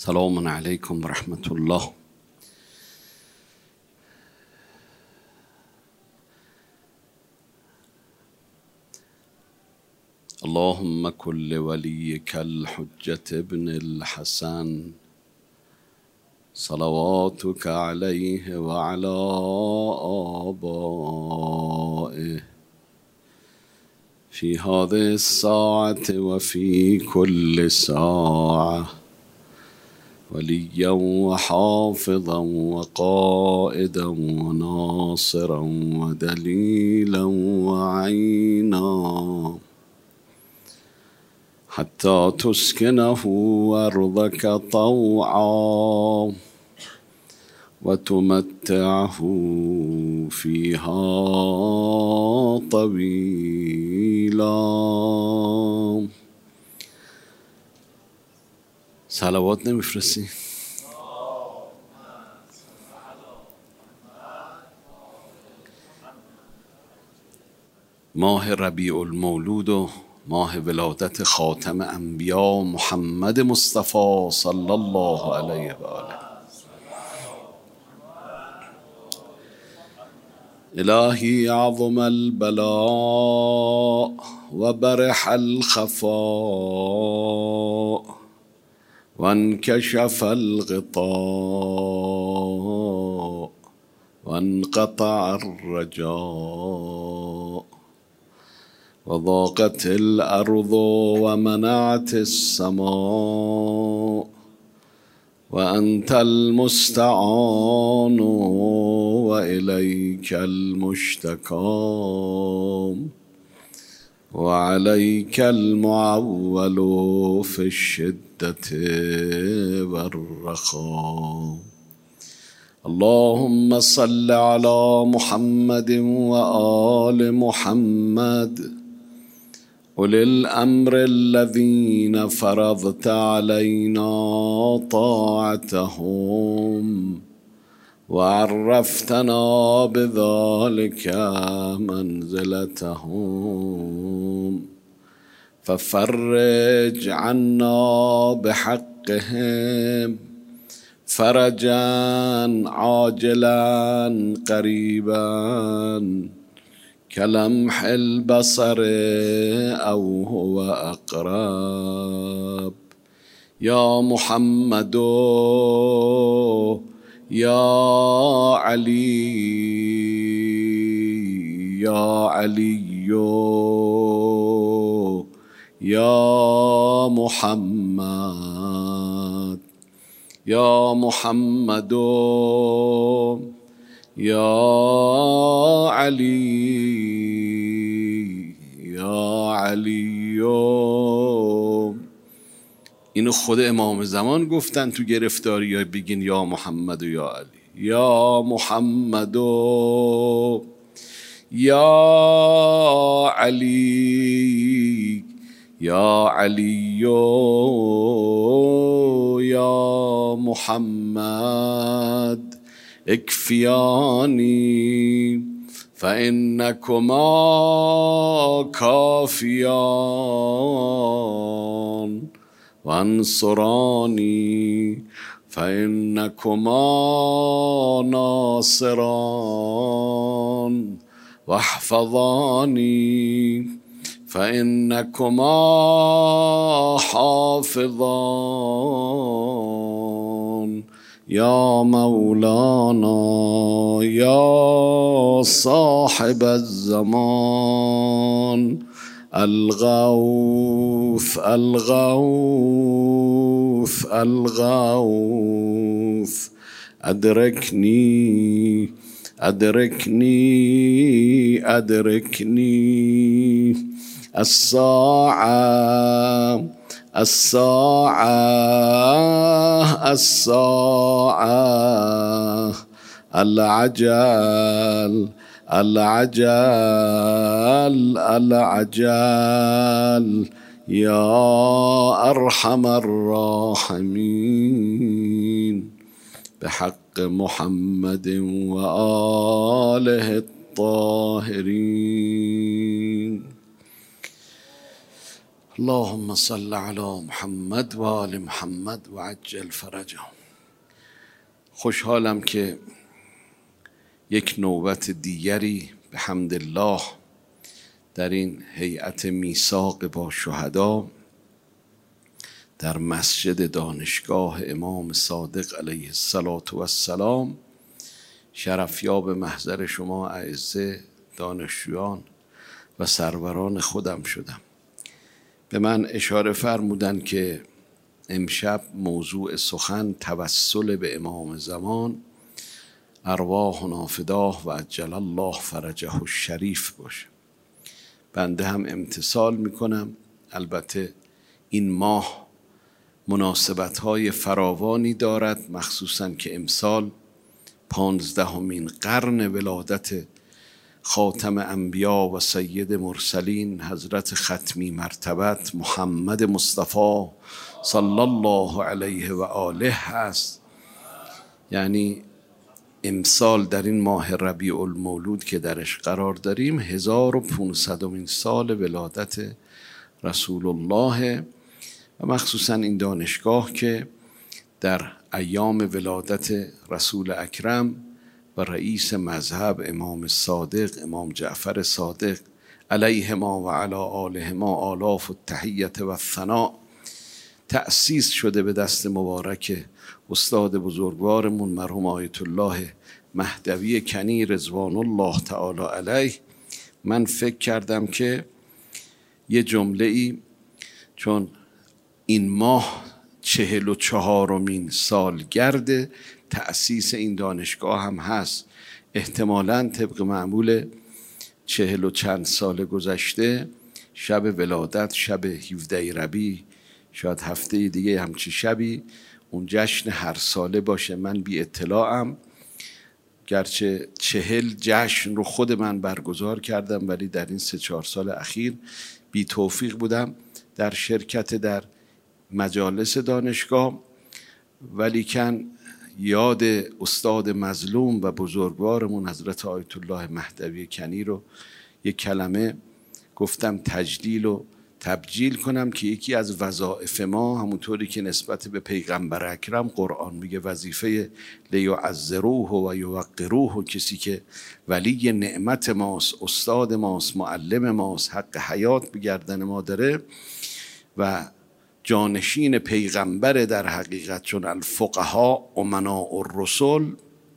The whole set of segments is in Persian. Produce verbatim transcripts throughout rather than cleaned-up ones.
سلام عليكم ورحمة الله. اللهم كن لوليك الحجة ابن الحسن صلواتك عليه وعلى آبائه في هذه الساعة وفي كل ساعة وليا وحافظا وقائدا وناصرا ودليلا وعينا حتى تسكنه أرضك طوعا وتمتعه فيها طويلا. صلوات نمیفرستی؟ ماه ربیع المولود و ماه ولادت خاتم انبیا محمد مصطفی صلی الله علیه و آله. الهی عظم البلاء و برح الخفاء وانكشف الغطاء وانقطع الرجاء وضاقت الأرض ومنعت السماء وأنت المستعان وإليك المشتكى وعليك المعول في الشدة والرخاء. اللهم صل على محمد وآل محمد أولي الأمر الذين فرضت علينا طاعتهم وعرفتنا بذلك منزلتهم ففرج عنا بحقهم فرجا عاجلا قريبا كلمح البصر أو هو أقرب. يا محمد يا علي يا علي يا محمد يا محمد يا علي يا علي. اینو خود امام زمان گفتن تو گرفتاری یا بگین یا محمد و یا علی. یا محمد یا علی یا علی یا محمد اكفياني فإنكما كافيان وانصراني فإنكما ناصران واحفظاني فإنكما حافظان. يا مولانا يا صاحب الزمان الغوث الغوث الغوث أدركني أدركني أدركني الساعة الساعة الساعة العجل العجل العجل يا أرحم الراحمين بحق محمد وآله الطاهرين. اللهم صل علی محمد و آل محمد و عجل فرجهم. خوشحالم که یک نوبت دیگری به حمدالله در این هیئت میثاق با شهدا در مسجد دانشگاه امام صادق علیه السلام شرفیاب محضر شما اعزه دانشجویان و سروران خودم شدم. به من اشاره فرمودن که امشب موضوع سخن توسل به امام زمان ارواحنا فداه و عجل الله فرجه الشریف باشه. بنده هم امتثال میکنم. البته این ماه مناسبت‌های فراوانی دارد، مخصوصاً که امسال پانزدهمین قرن ولادت خاتم انبیا و سید مرسلین حضرت ختمی مرتبت محمد مصطفی صلی الله علیه و آله هست. یعنی امسال در این ماه ربیع المولود که درش قرار داریم هزار و پانصدمین سال ولادت رسول الله و مخصوصا این دانشگاه که در ایام ولادت رسول اکرم و رئیس مذهب امام صادق امام جعفر صادق علیهما و علی آلهما آلاف التحیت و الثناء تأسیس شده به دست مبارک استاد بزرگوارمون مرحوم آیت الله مهدوی کنی رضوان الله تعالی علیه. من فکر کردم که یه جمله ای، چون این ماه چهل و چهارمین سالگرد تأسیس این دانشگاه هم هست، احتمالاً طبق معمول چهل و چند سال گذشته شب ولادت شب هفده ربیع، شاید هفته دیگه همچی شبی اون جشن هر ساله باشه. من بی اطلاعم، گرچه چهل جشن رو خود من برگزار کردم ولی در این سه چهار سال اخیر بی توفیق بودم در شرکت در مجالس دانشگاه، ولیکن یاد استاد مظلوم و بزرگوارمون حضرت آیت الله مهدوی کنی رو یک کلمه گفتم تجلیل و تبجیل کنم که یکی از وظایف ما، همونطوری که نسبت به پیغمبر اکرم قرآن میگه وظیفه لیعذروه و یوقروه، کسی که ولی نعمت ماست، استاد ماست، معلم ماست، حق حیات به گردن ما داره و جانشین پیغمبر در حقیقت، چون الفقها امناء الرسل،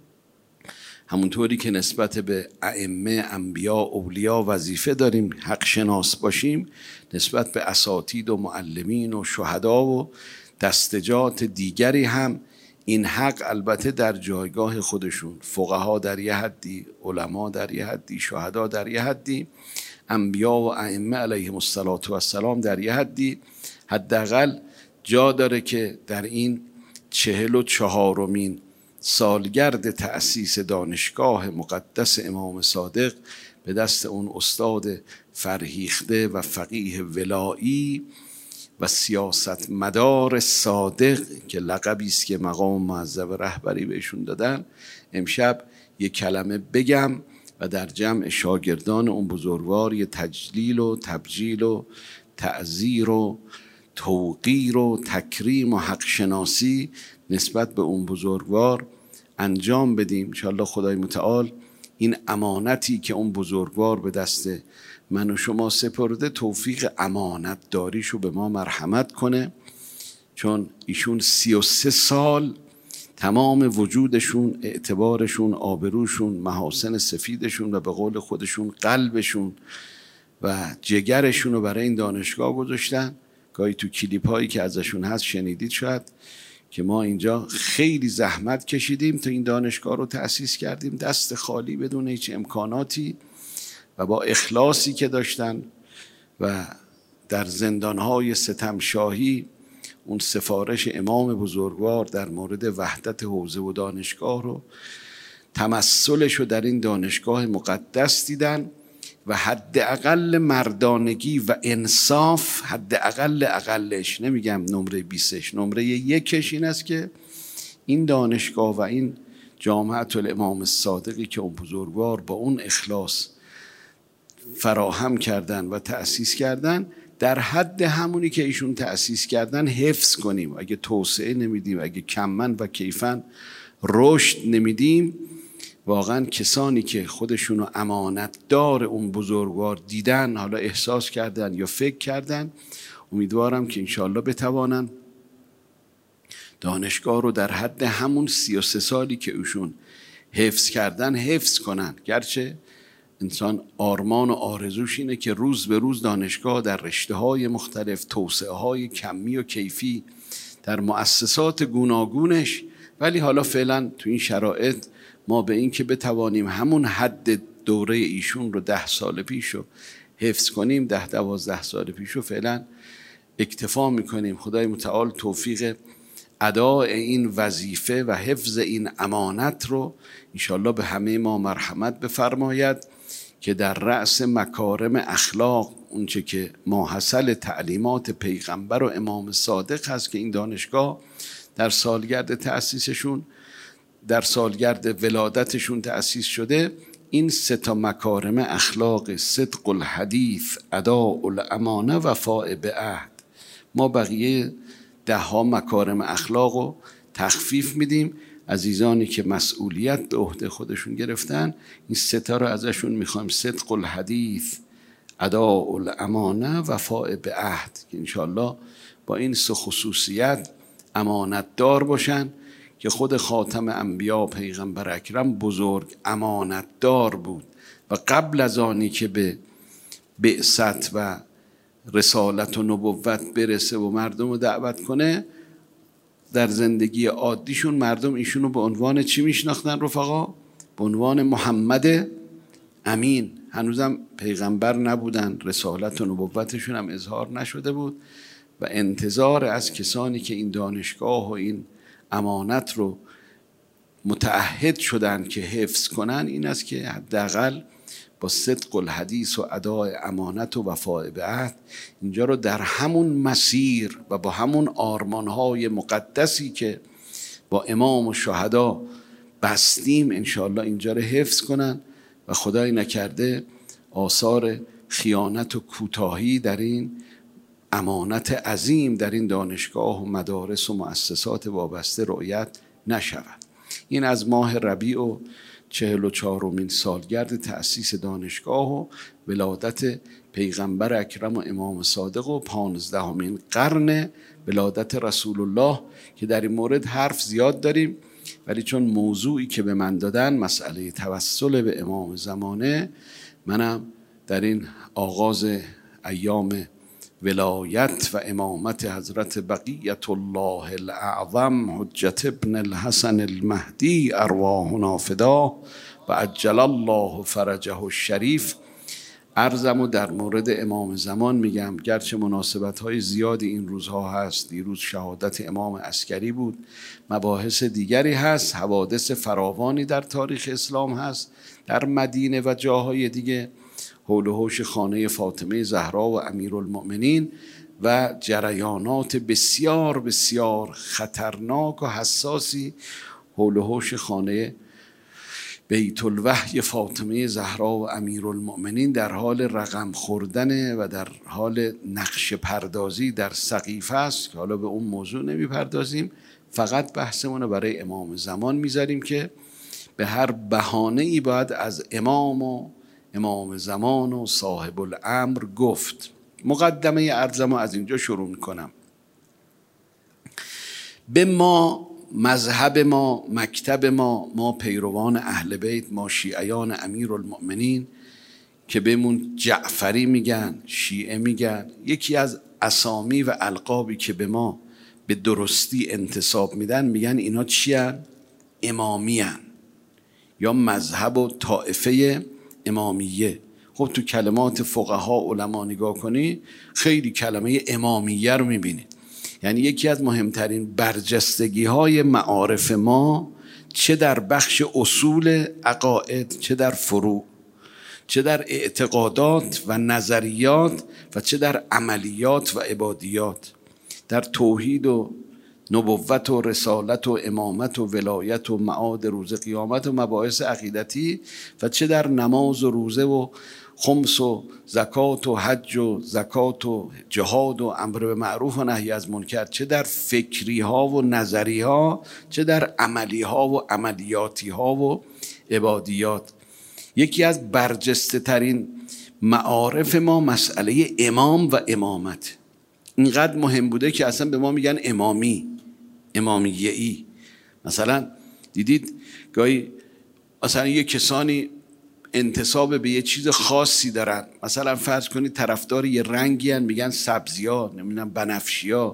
همونطوری که نسبت به ائمه انبیا اولیا وظیفه داریم حق شناس باشیم، نسبت به اساتید و معلمین و شهدا و دستجات دیگری هم این حق البته در جایگاه خودشون، فقها در یه حدی، علما در یه حدی، شهدا در یه حدی، انبیا و ائمه علیهم السلام در یه حدی، حداقل جا داره که در این چهل و چهارمین سالگرد تأسیس دانشگاه مقدس امام صادق به دست اون استاد فرهیخته و فقیه ولایی و سیاست مدار صادق که لقبی است که مقام معظم رهبری بهشون دادن، امشب یک کلمه بگم و در جمع شاگردان اون بزرگوار یه تجلیل و تبجیل و تعزیر و توقیر و تکریم و حق شناسی نسبت به اون بزرگوار انجام بدیم. انشاءالله خدای متعال این امانتی که اون بزرگوار به دست من و شما سپرده توفیق امانت داریشو به ما مرحمت کنه، چون ایشون سی و سه سال تمام وجودشون، اعتبارشون، آبروشون، محاسن سفیدشون و به قول خودشون قلبشون و جگرشون رو برای این دانشگاه گذاشتن. گاهی تو کلیپ هایی که ازشون هست شنیدید شاید که ما اینجا خیلی زحمت کشیدیم تا این دانشگاه رو تأسیس کردیم، دست خالی بدون هیچ امکاناتی و با اخلاصی که داشتن و در زندانهای ستمشاهی اون سفارش امام بزرگوار در مورد وحدت حوزه و دانشگاه رو، تمثلش رو در این دانشگاه مقدس دیدن و حداقل مردانگی و انصاف، حداقل اقلش، نمیگم نمره بیستش، نمره یکش این است که این دانشگاه و این جامعه الامام الصادقی که اون بزرگوار با اون اخلاص فراهم کردن و تأسیس کردن در حد همونی که ایشون تأسیس کردن حفظ کنیم. اگه توسعه نمیدیم، اگه کمن و کیفن رشد نمیدیم، واقعا کسانی که خودشونو امانتدار اون بزرگوار دیدن، حالا احساس کردن یا فکر کردن، امیدوارم که انشاءالله بتوانن دانشگاه رو در حد همون سی و سه سالی که ایشون حفظ کردن حفظ کنن. گرچه انسان آرمان و آرزوش اینه که روز به روز دانشگاه در رشته‌های مختلف، توسعه‌های کمی و کیفی در مؤسسات گوناگونش، ولی حالا فعلا تو این شرایط ما به این که بتوانیم همون حد دوره ایشون رو ده سال پیش رو حفظ کنیم، ده دوازده سال پیش رو فعلا اکتفا میکنیم. خدای متعال توفیق اداء این وظیفه و حفظ این امانت رو انشاءالله به همه ما مرحمت بفرماید که در رأس مکارم اخلاق، اونچه که ماحصل تعلیمات پیغمبر و امام صادق هست که این دانشگاه در سالگرد تأسیسشون، در سالگرد ولادتشون تأسیس شده، این سه تا مکارم اخلاق، صدق الحدیث، اداء الامانه، وفاء به عهد، ما بقیه ده ها مکارم اخلاق رو تخفیف میدیم. عزیزانی که مسئولیت به عهده خودشون گرفتن، این سه تا رو ازشون میخوایم: صدق الحدیث، اداء الامانه، وفاء به عهد، که انشاءالله با این سه خصوصیت امانت دار باشن که خود خاتم انبیا پیغمبر اکرم بزرگ امانت دار بود و قبل از آنی که به بعثت و رسالت و نبوت برسه و مردم رو دعوت کنه، در زندگی عادیشون مردم ایشونو به عنوان چی میشناختن رفقا؟ به عنوان محمد امین. هنوزم پیغمبر نبودن، رسالت و نبوتشون هم اظهار نشده بود و انتظار از کسانی که این دانشگاه و این امانت رو متعهد شدن که حفظ کنن این است که حداقل با صدق الحدیث و اداء امانت و وفاء به عهد اینجا رو در همون مسیر و با همون آرمانهای مقدسی که با امام و شهدا بستیم انشاءالله اینجا رو حفظ کنن و خدای نکرده آثار خیانت و کوتاهی در این امانت عظیم در این دانشگاه و مدارس و مؤسسات وابسته رعایت نشود. این از ماه ربیع و چهل و چهارمین سالگرد تأسیس دانشگاه و ولادت پیغمبر اکرم و امام صادق و پانزدهمین قرن ولادت رسول الله که در این مورد حرف زیاد داریم، ولی چون موضوعی که به من دادن مسئله توسل به امام زمانه، منم در این آغاز ایام ولایت و امامت حضرت بقیت الله الاعظم حجت ابن الحسن المهدی ارواحنا فدا و عجل الله فرجه الشریف عرضمو در مورد امام زمان میگم. گرچه مناسبت های زیادی این روزها هست، دیروز شهادت امام عسکری بود، مباحث دیگری هست، حوادث فراوانی در تاریخ اسلام هست در مدینه و جاهای دیگه، حول و حوش خانه فاطمه زهرا و امیرالمؤمنین و جریانات بسیار بسیار خطرناک و حساسی حول و حوش خانه بیت الوحی فاطمه زهرا و امیرالمؤمنین در حال رقم خوردن و در حال نقش پردازی در سقیفه است که حالا به اون موضوع نمی پردازیم، فقط بحثمون رو برای امام زمان میذاریم که به هر بهانه‌ای باید از امام و امام زمان و صاحب الامر گفت. مقدمه عرضمو از اینجا شروع میکنم. به ما، مذهب ما، مکتب ما، ما پیروان اهل بیت، ما شیعیان امیرالمؤمنین که بهمون جعفری میگن، شیعه میگن، یکی از اسامی و القابی که به ما به درستی انتساب میدن میگن اینا چی هن؟ امامی هن یا مذهب و طائفه امامیه. خب تو کلمات فقها علما نگاه کنی خیلی کلمه امامیه رو میبینی، یعنی یکی از مهمترین برجستگی های معارف ما، چه در بخش اصول عقاید، چه در فروع، چه در اعتقادات و نظریات و چه در عملیات و عبادیات، در توحید و نبوت و رسالت و امامت و ولایت و معاد روز قیامت و مباحث عقیدتی، و چه در نماز و روزه و خمس و زکات و حج و زکات و جهاد و امر به معروف و نهی از منکر، چه در فکری ها و نظری ها، چه در عملی ها و عملیاتی ها و عبادیات. یکی از برجسته ترین معارف ما مسئله امام و امامت اینقدر مهم بوده که اصلا به ما میگن امامی، امامیه ای. مثلا دیدید گاهی مثلا یه کسانی انتساب به یه چیز خاصی دارن، مثلا فرض کنید طرفدار یه رنگی هن، میگن سبزیا، نمیدونم بنفشیا،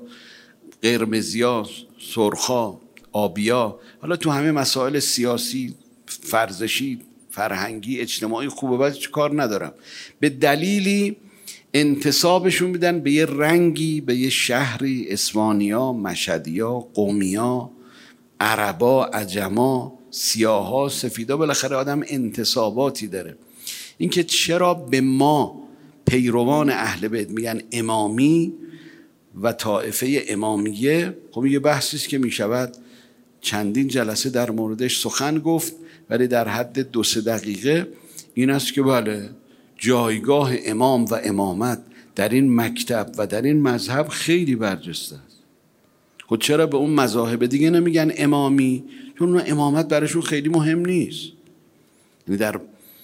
قرمزیا، سرخا، آبیا. حالا تو همه مسائل سیاسی، فرزشی، فرهنگی، اجتماعی خوب و بد چه کار ندارم، به دلیلی انتسابشون میدن به یه رنگی، به یه شهری، اسوانیا، مشهدیا، قومیا، عربا، عجما، سیاها، سفیدا. بالاخره آدم انتساباتی داره. اینکه چرا به ما پیروان اهل بیت میگن امامی و طائفه امامیه، خب یه بحثیست که میشود چندین جلسه در موردش سخن گفت، ولی در حد دو سه دقیقه این است که بله جایگاه امام و امامت در این مکتب و در این مذهب خیلی برجسته است. خود چرا به اون مذاهب دیگه نمیگن امامی؟ چون اون امامت براشون خیلی مهم نیست. یعنی در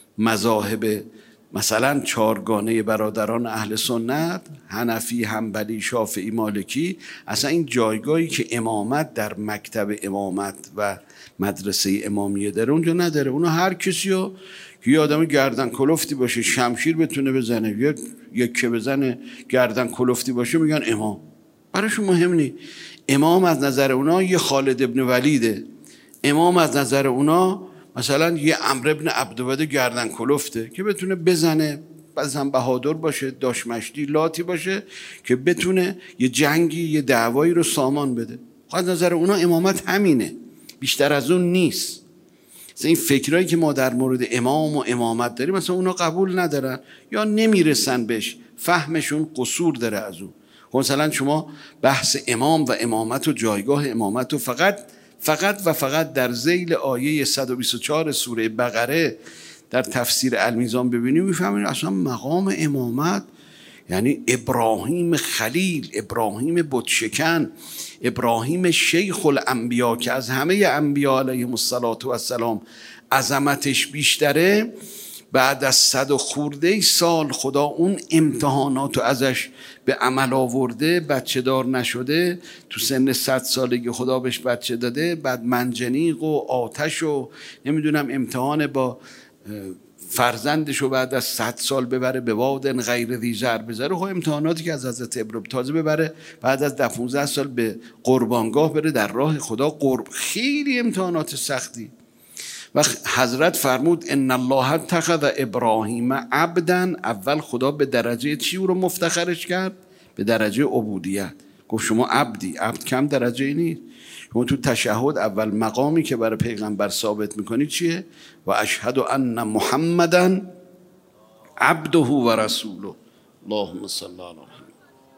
مذاهب مثلا چارگانه برادران اهل سنت، حنفی، حنبلی، شافعی، مالکی، اصلا این جایگاهی که امامت در مکتب امامت و مدرسه امامیه داره اونجا نداره. اونو هر کسی رو که یه آدم گردن کلفتی باشه، شمشیر بتونه بزنه، یا یکی بزنه گردن کلفتی باشه، میگن امام. براشون مهم نیست. امام از نظر اونا یه خالد ابن ولیده، امام از نظر اونا مثلا یه عمرو ابن عبدود گردن کلفته که بتونه بزنه، بعضا بهادر باشه، داشمشتی، لاتی باشه که بتونه یه جنگی، یه دعوایی رو سامان بده. از نظر اونا امامت همینه، بیشتر از اون نیست. مثلا این فکرایی که ما در مورد امام و امامت داریم مثلا اونا قبول ندارن یا نمیرسن بهش، فهمشون قصور داره از اون. مثلا شما بحث امام و امامت و جایگاه امامت و فقط فقط و فقط در ذیل آیه صد و بیست و چهار سوره بقره در تفسیر المیزان ببینیم، میفهمید اصلا مقام امامت یعنی ابراهیم خلیل، ابراهیم بتشکن، ابراهیم شیخ الانبیا که از همه انبیا علیهم السلام عظمتش بیشتره. بعد از صد و خورده سال خدا اون امتحانات رو ازش به عمل آورده، بچه دار نشده، تو سن صد سالگی خدا بهش بچه داده، بعد منجنیق و آتش و نمیدونم امتحان با فرزندش رو بعد از صد سال ببره به واد غیر ذی زرع بذاره. خب امتحاناتی که از حضرت ابراهیم تازه ببره بعد از ده پانزده سال به قربانگاه بره در راه خدا، قرب خیلی امتحانات سختی. و حضرت فرمود ان الله اتخذ ابراهیم عبدا، اول خدا به درجه چی او رو مفتخرش کرد؟ به درجه عبودیت. گفت شما عبدی. عبد کم درجه ای نیست. شما تو تشهد اول مقامی که برای پیغمبر ثابت میکنی چیه؟ و اشهد ان محمدا عبده و رسوله. اللهم صل علی محمد.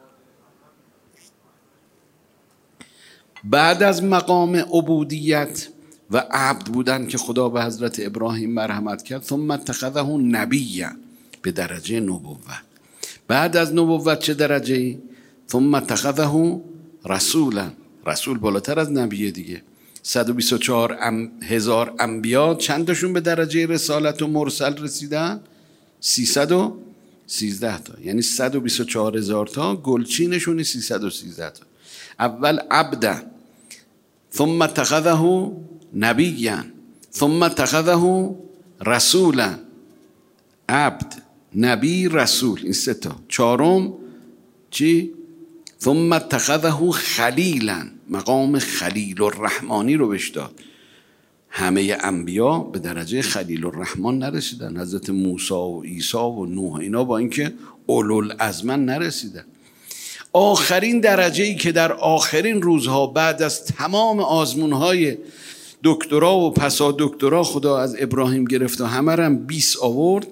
بعد از مقام عبودیت و عبد بودن که خدا به حضرت ابراهیم مرحمت کرد، ثم اتخذه نبیا، به درجه نبوت. بعد از نبوت چه درجه ای؟ ثم اتخذه رسولا، رسول بالاتر از نبیه دیگه. صد و بیست و چهار هزار انبیا چندشون به درجه رسالت و مرسل رسیدن؟ سیصد و سیزده تا. یعنی صد و بیست و چهار هزار تا گلچینشون سیصد و سیزده تا. اول عبدا، ثم اتخذه نبیا، ثم اتخذه رسولا. عبد، نبی، رسول، این سه تا. چهارم چی؟ ثم اتخذه خلیلا، مقام خلیل الرحمانی رو بهش داد. همه انبیا به درجه خلیل الرحمن نرسیدن. حضرت موسی و عیسی و نوح اینا با اینکه اولوالعزم نرسیدن. آخرین درجه‌ای که در آخرین روزها بعد از تمام آزمون‌های دکترا و پسا دکترا خدا از ابراهیم گرفت و همه هم بیست آورد،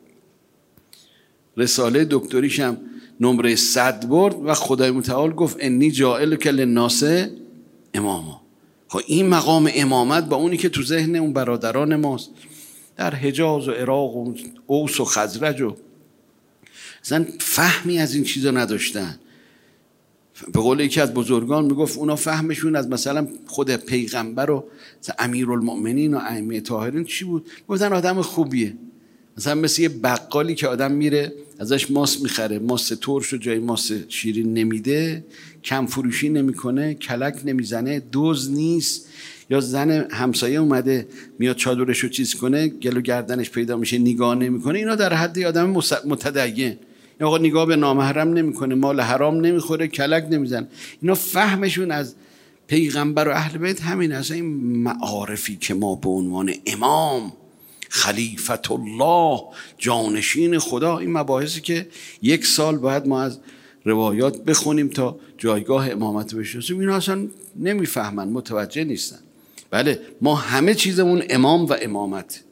رساله دکتریش هم نمره صد برد و خدای متعال گفت انی جاعلک للناس اماما. خب این مقام امامت با اونی که تو ذهن اون برادران ماست در حجاز و عراق و اوس و خزرج و اصلا فهمی از این چیزا نداشتن. به قول یکی از بزرگان میگفت اونا فهمشون از مثلا خود پیغمبر و امیرالمؤمنین و ائمه طاهرین چی بود؟ گفتن آدم خوبیه، مثلا مثل یه بقالی که آدم میره ازش ماست میخره، ماست ترش و جای ماست شیرین نمیده، کم فروشی نمیکنه، کلک نمیزنه، دوز نیست. یا زن همسایه اومده میاد چادرش رو چیز کنه، گل و گردنش پیدا میشه، نگاه نمیکنه. اینا در حد آدم متدین. یا آقا نگاه به نامحرم نمیکنه، مال حرام نمیخوره، کلک نمیزنه. اینا فهمشون از پیغمبر و اهل بیت همین. اصلا این معارفی که ما به عنوان امام، خلیفت الله، جانشین خدا، این مباحثی که یک سال باید ما از روایات بخونیم تا جایگاه امامت بشناسیم، اینا اصلا نمیفهمن، متوجه نیستن. بله ما همه چیزمون امام و امامت،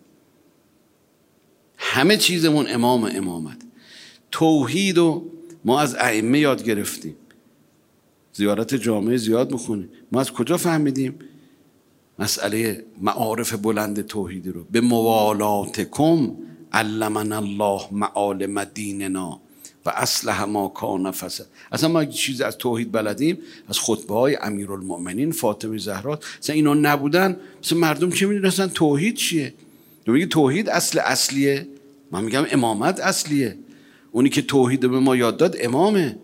همه چیزمون امام و امامت. توحید و ما از ائمه یاد گرفتیم، زیارت جامعه زیاد میخونیم. ما از کجا فهمیدیم مسئله معارف بلند توحیدی رو؟ به موالاتکم علمنا الله معالم دیننا و اصلح ما کان فسد. اصلا ما چیز از توحید بلدیم از خطبه های امیرالمؤمنین، فاطمه زهرا. اصلا اینا نبودن مثلا مردم چه میدونستن توحید چیه؟ تو میگی توحید اصل اصلیه، من میگم امامت اصلیه. اونی که توحید به ما یاد داد امامه.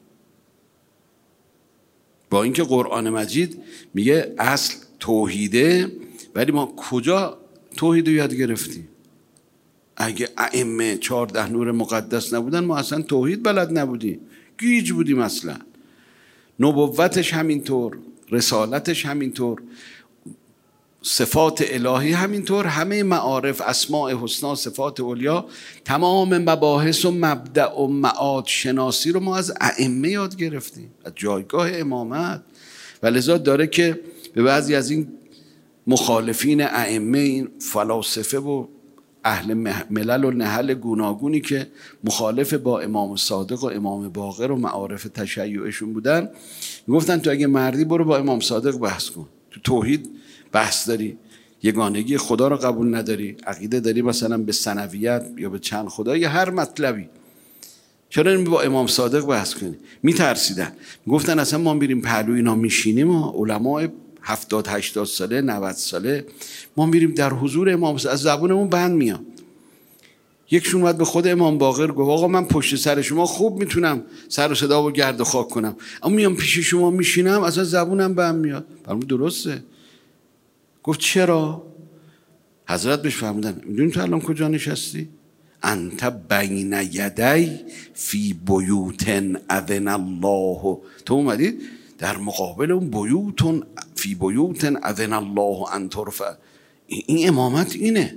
با اینکه قرآن مجید میگه اصل توحیده، ولی ما کجا توحید رو یاد گرفتیم؟ اگه ائمه چهارده نور مقدس نبودن ما اصلا توحید بلد نبودیم، گیج بودیم اصلا. نبوتش همینطور، رسالتش همینطور، صفات الهی همینطور، همه معارف، اسماء حسنا، صفات علیا، تمام مباحث و مبدأ و معاد شناسی رو ما از ائمه یاد گرفتیم، از جایگاه امامت. و لذا داره که به بعضی از این مخالفین ائمه، این فلاسفه و اهل ملل و نهل گوناگونی که مخالف با امام صادق و امام باقر و معارف تشیعشون بودن، میگفتن تو اگه مردی برو با امام صادق بحث کن، تو توحید بحث داری، یگانگی خدا رو قبول نداری، عقیده داری مثلا به ثنویت یا به چند خدا یا هر مطلبی، چرا نمی با امام صادق بحث کنی؟ میترسیدن، میگفتن اصلا ما میریم پهلو اینا میشینیم و علماء هفتاد هشتاد ساله نود ساله ما میریم در حضور امام صادق از زبونمون بند میاد. یکشون اومد به خود امام باقر گفت آقا من پشت سر شما خوب میتونم سر و صدا و گرد و خاک کنم، اما میام پیش شما میشینم اصلا زبونم بند میاد. برام درسته. گفت چرا؟ حضرت بهش فرمودن میدونی تو الان کجا نشستی؟ انت بین یدی فی بیوت اذن الله. تو اومدید در مقابل اون بیوتون فی بیوت اذن الله ان ترفع. این امامت اینه.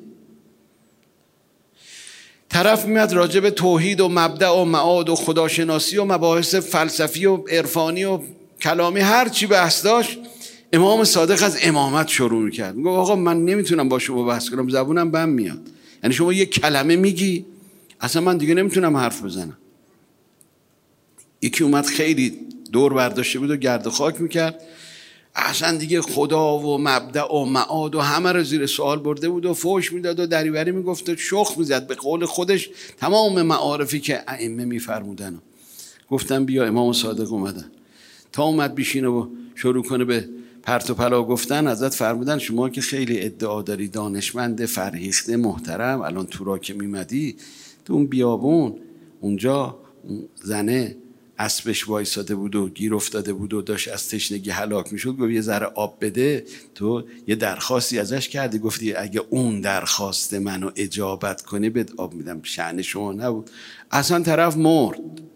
طرف میاد راجع به توحید و مبدأ و معاد و خداشناسی و مباحث فلسفی و عرفانی و کلامی هر چی بحث داشت، امام صادق از امامت شروع میکرد. میگه آقا من نمیتونم با شما بحث کنم، زبونم بند میاد. یعنی شما یک کلمه میگی اصلا من دیگه نمیتونم حرف بزنم. یکی اومد خیلی دور برداشته بود و گرد و خاک میکرد، اصلا دیگه خدا و مبدأ و معاد و همه رو زیر سوال برده بود و فوش میداد و دریوری میگفت و شخ میزد به قول خودش تمام معارفی که ائمه میفرمودن. گفتم بیا امام صادق اومدن. تا اومد بیشینه و شروع کنه به پرت و پلا گفتن، حضرت فرمودن شما که خیلی ادعا داری دانشمند فرهیخته محترم، الان تو را که میمدی تو اون بیابون اونجا اون زنه اسبش وایساده بود و گیر افتاده بود و داشت از تشنگی هلاک میشد، گفت یه ذره آب بده. تو یه درخواستی ازش کردی، گفتی اگه اون درخواست منو اجابت کنی بهت آب میدم. شأن شما نبود. اصلا طرف مرد.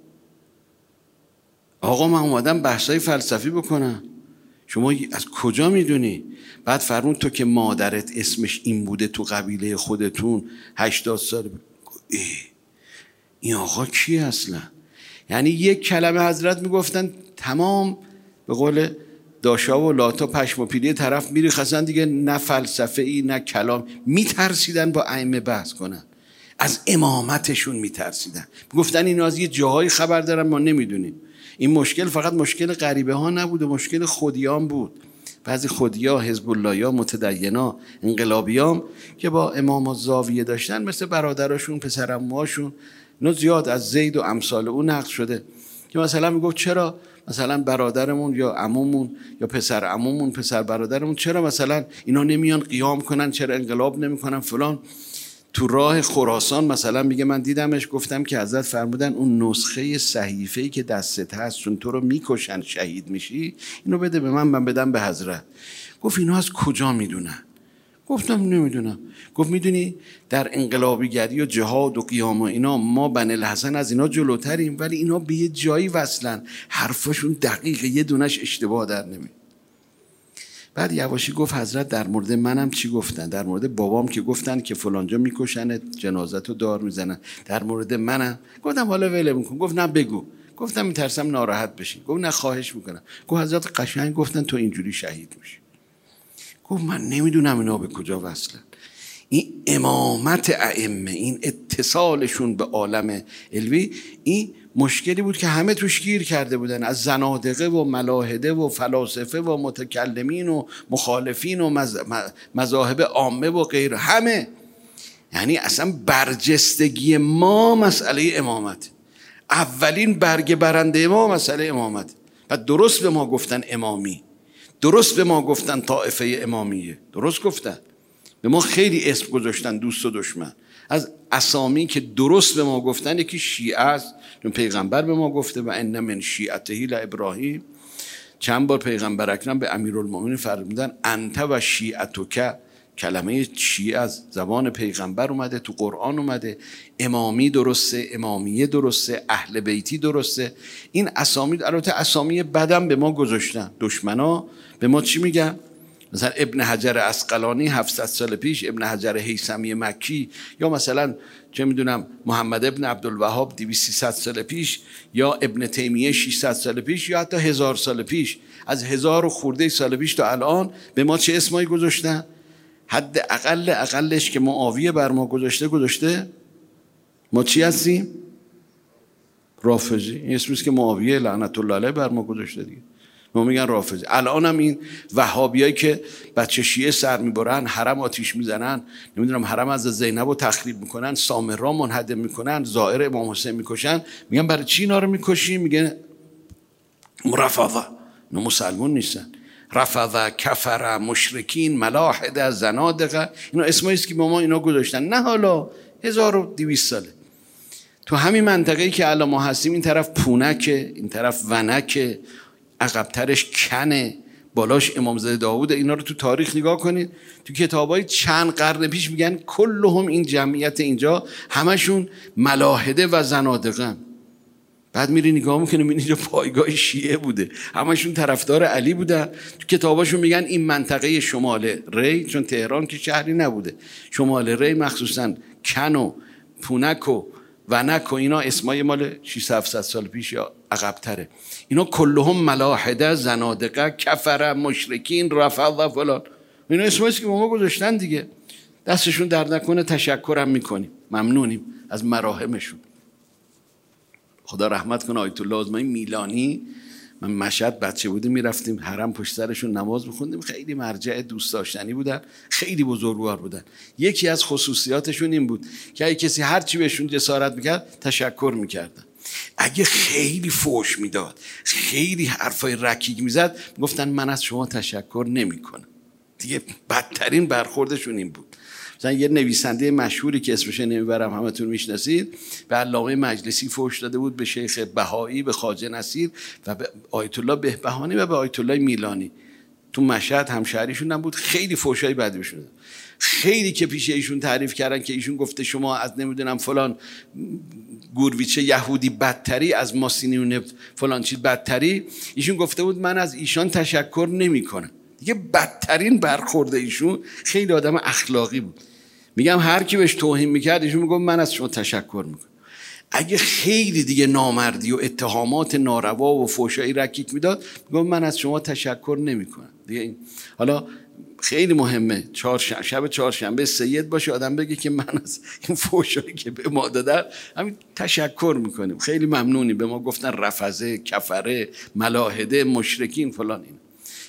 آقا من اومدم بحثای فلسفی بکنم، شما از کجا میدونی؟ بعد فرمون تو که مادرت اسمش این بوده تو قبیله خودتون هشتاد سال. ای این آقا کی اصلا؟ یعنی یک کلمه حضرت میگفتن تمام به قول داشا و لاتا پشم و پیلی طرف میری خستن دیگه، نه فلسفه ای نه کلام. میترسیدن با ائمه بحث کنن، از امامتشون میترسیدن. میگفتن اینا از یه جاهای خبر دارن ما نمیدونیم. این مشکل فقط مشکل غریبه ها نبود و مشکل خودیان بود. بعضی خودیا، حزب اللهیا، متدینا، انقلابیام که با امام زاویه داشتن مثل برادراشون، پسرعموهاشون، اینا زیاد از زید و امثال اون نقل شده که مثلا میگفت چرا مثلا برادرمون یا عمومون یا پسر عمومون، پسر برادرمون، چرا مثلا اینا نمیان قیام کنن، چرا انقلاب نمیکنن فلان. تو راه خراسان مثلا میگه من دیدمش، گفتم که حضرت فرمودن اون نسخه صحیفه‌ای که دستت هست چون تو رو میکشن شهید میشی، اینو بده به من، من بدم به حضرت. گفت اینو از کجا میدونن؟ گفتم نمیدونم. گفت میدونی در انقلابیگری و جهاد و قیام و اینا ما بنی الحسن از اینا جلوتریم، ولی اینا به یه جایی وصلن حرفشون دقیقه، یه دونش اشتباه در نمی. بعد یواشی گفت حضرت در مورد منم چی گفتن؟ در مورد بابام که گفتن که فلانجا میکشن، جنازتو دار میزنن. در مورد منم گفتم حالا وله میکن. گفت نه بگو. گفتم میترسم ناراحت بشی. گفت نه خواهش میکنم. گفت حضرت قشنگ گفتن تو اینجوری شهید میشی. گفت من نمیدونم اینا به کجا وصلن. این امامت ائمه، این اتصالشون به عالم علوی، این مشکلی بود که همه توش گیر کرده بودن، از زنادقه و ملاحده و فلاسفه و متکلمین و مخالفین و مز... مذاهب عامه و غیر، همه. یعنی اصلا برجستگی ما مسئله امامت، اولین برگ برنده ما مسئله امامت. و درست به ما گفتن امامی، درست به ما گفتن طائفه امامیه، درست گفتن به ما، خیلی اسم گذاشتن دوست و دشمن. از اسامی که درست به ما گفتن یکی شیعه است، چون پیغمبر به ما گفته و ان من شیعته لابراهیم. چند بار پیغمبر اکرم به امیرالمومنین فرمودن انت و شیعتک. کلمه شیعه از زبان پیغمبر اومده، تو قرآن اومده. امامی درسته، امامیه درسته، اهل بیتی درسته. این اسامی، البته اسامی بدم به ما گذاشتن دشمنا. به ما چی میگن؟ مثلا ابن حجر عسقلانی هفتصد سال پیش، ابن حجر هیثمی مکی، یا مثلا چه میدونم محمد ابن عبدالوهاب دویست سیصد سال پیش، یا ابن تیمیه ششصد سال پیش، یا حتی هزار سال پیش. از هزار و خورده سال پیش تا الان به ما چه اسمایی گذاشتن؟ حد اقل اقلش که معاویه بر ما گذاشته گذاشته ما چی هستیم؟ رافضی. این اسمیست که معاویه لعنت الله علیه بر ما گذاشته دیگه، ما میگن رافضی. الان هم این وهابیایی که بچه شیعه سر میبرن، حرم آتیش میزنن، نمیدونم حرم از زینب رو تخریب میکنن، سامرا منهدم میکنن، زائر امام حسین میکشن، میگن برای چی اینا رو میکشی؟ میگن رفضه، اینا مسلمون نیستن. رفضه، کفر، مشرکین، ملاحده، زنادقه، اینا اسماییست که با ما اینا گذاشتن. نه حالا هزار و دویست ساله. تو همین منطقه‌ای که الان ما هستیم، این طرف پونکه، این طرف ونکه، عقبترش کنه، بالاش امامزاده داوود. اینا رو تو تاریخ نگاه کنید، تو کتابای چند قرن پیش میگن کلهم، این جمعیت اینجا همشون ملاحده و زنادقه. بعد میری نگاه میکنی میبینی اینجا پایگاه شیعه بوده، همشون طرفدار علی بودن. تو کتاباشون میگن این منطقه شمال ری، چون تهران که شهری نبوده، شمال ری مخصوصا کن و پونک و ونک و اینا اسمای مال ششصد هفتصد سال پیش یا عقب‌تره. اینا کلهم ملاحده، زنادقه، کفر، مشرکین، رفض فلان، اینا اسماییست که با ما گذاشتن دیگه. دستشون درد نکنه، تشکرم میکنیم، ممنونیم از مراحمشون. خدا رحمت کنه آیت الله عظمای میلانی. من مشهد بچه بودیم میرفتیم حرم پشت سرشون نماز میخوندیم، خیلی مرجع دوست داشتنی بودن، خیلی بزرگوار بودن. یکی از خصوصیاتشون این بود که اگه کسی هر چی بهشون جسارت میکرد تشکر میکردن. اگه خیلی فوش میداد، خیلی حرفای رکیک میزد، میگفتن من از شما تشکر نمیکنم. دیگه بدترین برخوردشون این بود. مثلا یه نویسنده مشهوری که اسمش نمیبرم، همتون میشناسید، به علامه مجلسی فحش داده بود، به شیخ بهایی، به خواجه نصیر و به آیت الله بهبهانی و به آیت الله میلانی. تو مشهد همشهریشون هم بود، خیلی فحشای بدی بهشون داد. خیلی که پیش ایشون تعریف کردن که ایشون گفته شما از نمیدونم فلان گورویچه یهودی بدتری، از ماسینیون فلان چیز بدتری. ایشون گفته بود من از ایشان تشکر نمیکنم. دیگه بدترین برخورده ایشون خیلی آدم اخلاقی بود. میگم هر کی بهش توهین میکرد ایشون میگفت من از شما تشکر میکنم. اگه خیلی دیگه نامردی و اتهامات ناروا و فحشایی رکیک میداد، میگفت من از شما تشکر نمیکنم. دیگه این حالا خیلی مهمه، چهارشنبه شب چهارشنبه سید باشه آدم بگه که من از این فحشایی که به ما دادن همین تشکر میکنیم، خیلی ممنونی، به ما گفتن رفضه، کفره، ملاحده، مشرکین فلان. این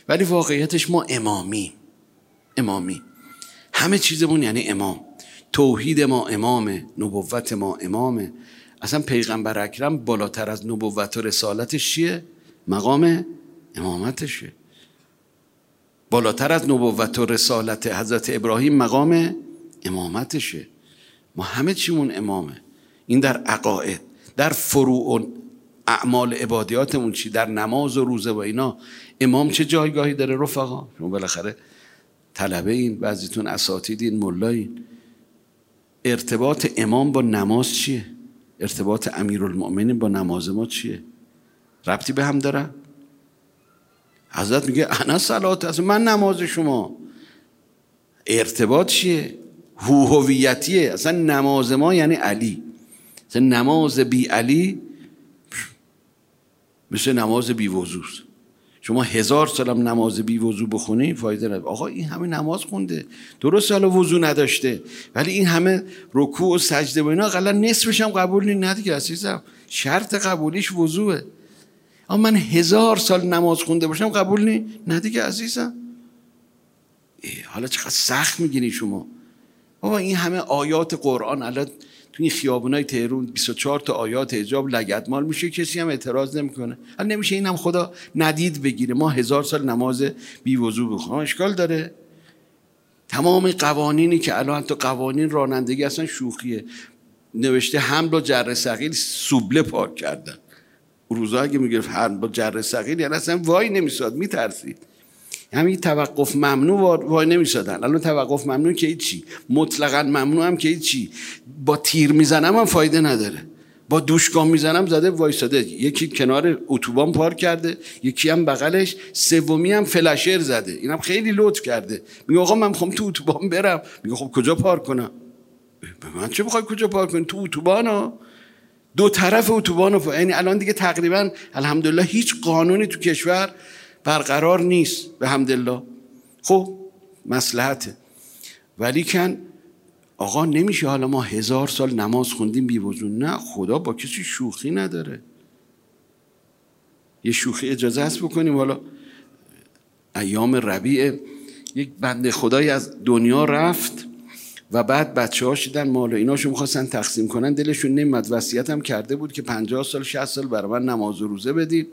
ولی واقعیتش ما امامی امامی همه چیزمون یعنی امام. توحید ما امامه، نبوت ما امامه. اصلا پیغمبر اکرم بالاتر از نبوت و رسالتش چیه؟ مقام امامتشه. بالاتر از نبوت و رسالت حضرت ابراهیم مقام امامتشه. ما همه چیمون امامه. این در عقاید. در فروع و اعمال عبادیاتمون چی؟ در نماز و روزه و اینا امام چه جایگاهی داره رفقا؟ شما بالاخره طلبه این، بعضیتون اساتیدین، ملایین. ارتباط امام با نماز چیه؟ ارتباط امیرالمؤمنین با نماز ما چیه؟ ربطی به هم داره؟ حضرت میگه انا صلات، اصلا من نماز شما. ارتباط چیه؟ هویتیه. اصلا نماز ما یعنی علی. اصلا نماز بی علی مثل نماز بی وضوست. شما هزار سالم نماز بی وضو بخونی فایده نداره. آقا این همه نماز خونده، درست حالا وضو نداشته، ولی این همه رکوع و سجده و اینا اقلا نصفش هم قبول نیست. نه دیگه عزیزم، شرط قبولیش وضوئه. اما من هزار سال نماز خونده باشم قبول نیست؟ نه دیگه عزیزم. حالا چقدر سخت میگیری شما. بابا این همه آیات قرآن الان تو این خیابونای تهران بیست و چهار تا آیات حجاب لگدمال میشه، کسی هم اعتراض نمیکنه. حالا نمیشه این هم خدا ندید بگیره ما هزار سال نماز بی وضو بخونیم؟ اشکال داره؟ تمام قوانینی که الان تو قوانین رانندگی اصلا شوخیه، نوشته حمل و جر ثقیل سوبله پارک کردن. روزا اگه میگرفت حمل و جر ثقیل یعنی اصلا وای نمیساد، میترسید. همین توقف ممنوع وای نمیسادن. الان توقف ممنوع که چی؟ مطلقاً ممنوع هم که چی؟ با تیر میزنم هم فایده نداره، با دوشگاه میزنم زده وایساده. یکی کنار اتوبان پارک کرده، یکی هم بغلش، سومی هم فلاشر زده. اینم خیلی لطف کرده، میگه آقا من میخوام تو اتوبان برم. میگه خب کجا پارک کنم؟ به من چه بخوای کجا پارک کنی؟ تو اتوبانا، دو طرف اتوبانو. یعنی الان دیگه تقریبا الحمدلله هیچ قانونی تو کشور برقرار نیست به حمدالله. خب مصلحته، ولی کن آقا نمیشه حالا ما هزار سال نماز خوندیم بی وضو. نه، خدا با کسی شوخی نداره. یه شوخی اجازه هست بکنیم. حالا ایام ربیع یک بنده خدایی از دنیا رفت و بعد بچه ها شدن مال و ایناشو میخواستن تقسیم کنن، دلشون نمیاد. وصیت هم کرده بود که پنجاه سال شصت سال برای من نماز و روزه بدید.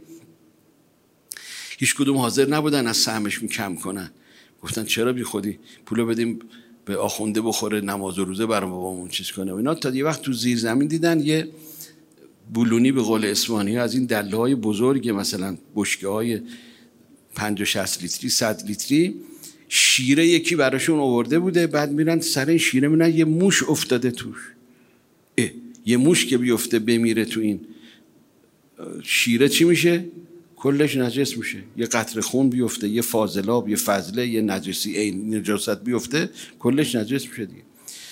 هیچ کدوم حاضر نبودن از سهمش می کم کنن. گفتن چرا بی خودی پولو بدیم به آخونده بخوره نماز و روزه برام بابامون چیز کنه و اینا. تا یه وقت تو زیر زمین دیدن یه بولونی به قول اسوانی از این دله های بزرگ، مثلا بشکه های پنجاه شصت لیتری صد لیتری شیره یکی براشون آورده بوده. بعد میرن سر این شیره میرن یه موش افتاده توش. اه. یه موش که بیفته بمیره تو این شیره چی میشه؟ کلش نجس میشه. یه قطره خون بیفته، یه فاضلاب، یه فضله، یه نجسی این نجاست بیفته، کلش نجس میشه دیگه.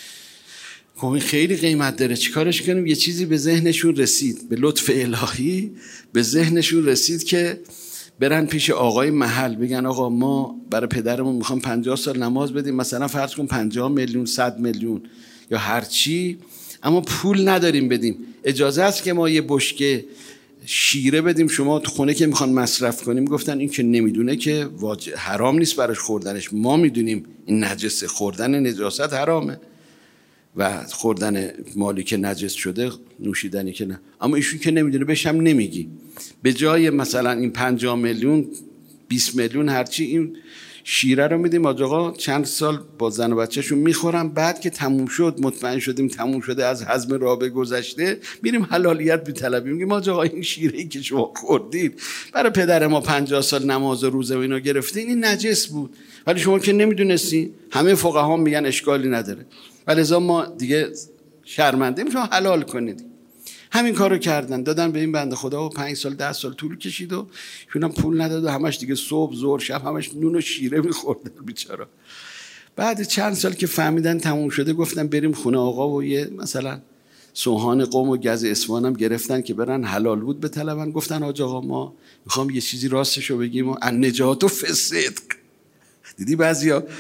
خب این خیلی قیمت داره، چیکارش کنیم؟ یه چیزی به ذهنشون رسید، به لطف الهی به ذهنشون رسید که برن پیش آقای محل بگن آقا ما برای پدرمون میخوام پنجاه سال نماز بدیم، مثلا فرض کن پنجاه میلیون، صد میلیون یا هر چی، اما پول نداریم بدیم. اجازه است که ما یه بشکه شیره بدیم شما تو خونه که میخوان مصرف کنیم؟ گفتن این که نمیدونه که واجب حرام نیست براش خوردنش. ما میدونیم این نجسه، خوردن نجاست حرامه و خوردن مالی که نجس شده نوشیدنی که نه. اما ایشون که نمیدونه بهش هم نمیگی. به جای مثلا این پنجاه میلیون بیست میلیون هرچی این شیره رو میدیم آقا چند سال با زن و بچه‌شون میخورن، بعد که تموم شد مطمئن شدیم تموم شده، از هضم رابطه گذشته، میریم حلالیت بی‌طلبی میگیم آقا این شیره‌ای که شما خوردید برای پدر ما پنجاه سال نماز و روزه و اینا گرفتین این نجس بود، ولی شما که نمیدونستی. همه فقها میگن اشکالی نداره، ولی ما دیگه شرمنده میشیم حلال کنید. همین کارو کردن، دادن به این بنده خدا و پنج سال ده سال طول کشید و اینا پول نداد و همش دیگه صبح ظهر شب همش نون و شیره می‌خورد بیچاره. بعد چند سال که فهمیدن تموم شده گفتن بریم خونه آقا و یه مثلا سوهان قم و گز اصفهان هم گرفتن که برن حلال بود به طلبن. گفتن آج آقا ما میخوام یه چیزی راستشو بگیم و النجات و فسق. دیدی بعضیا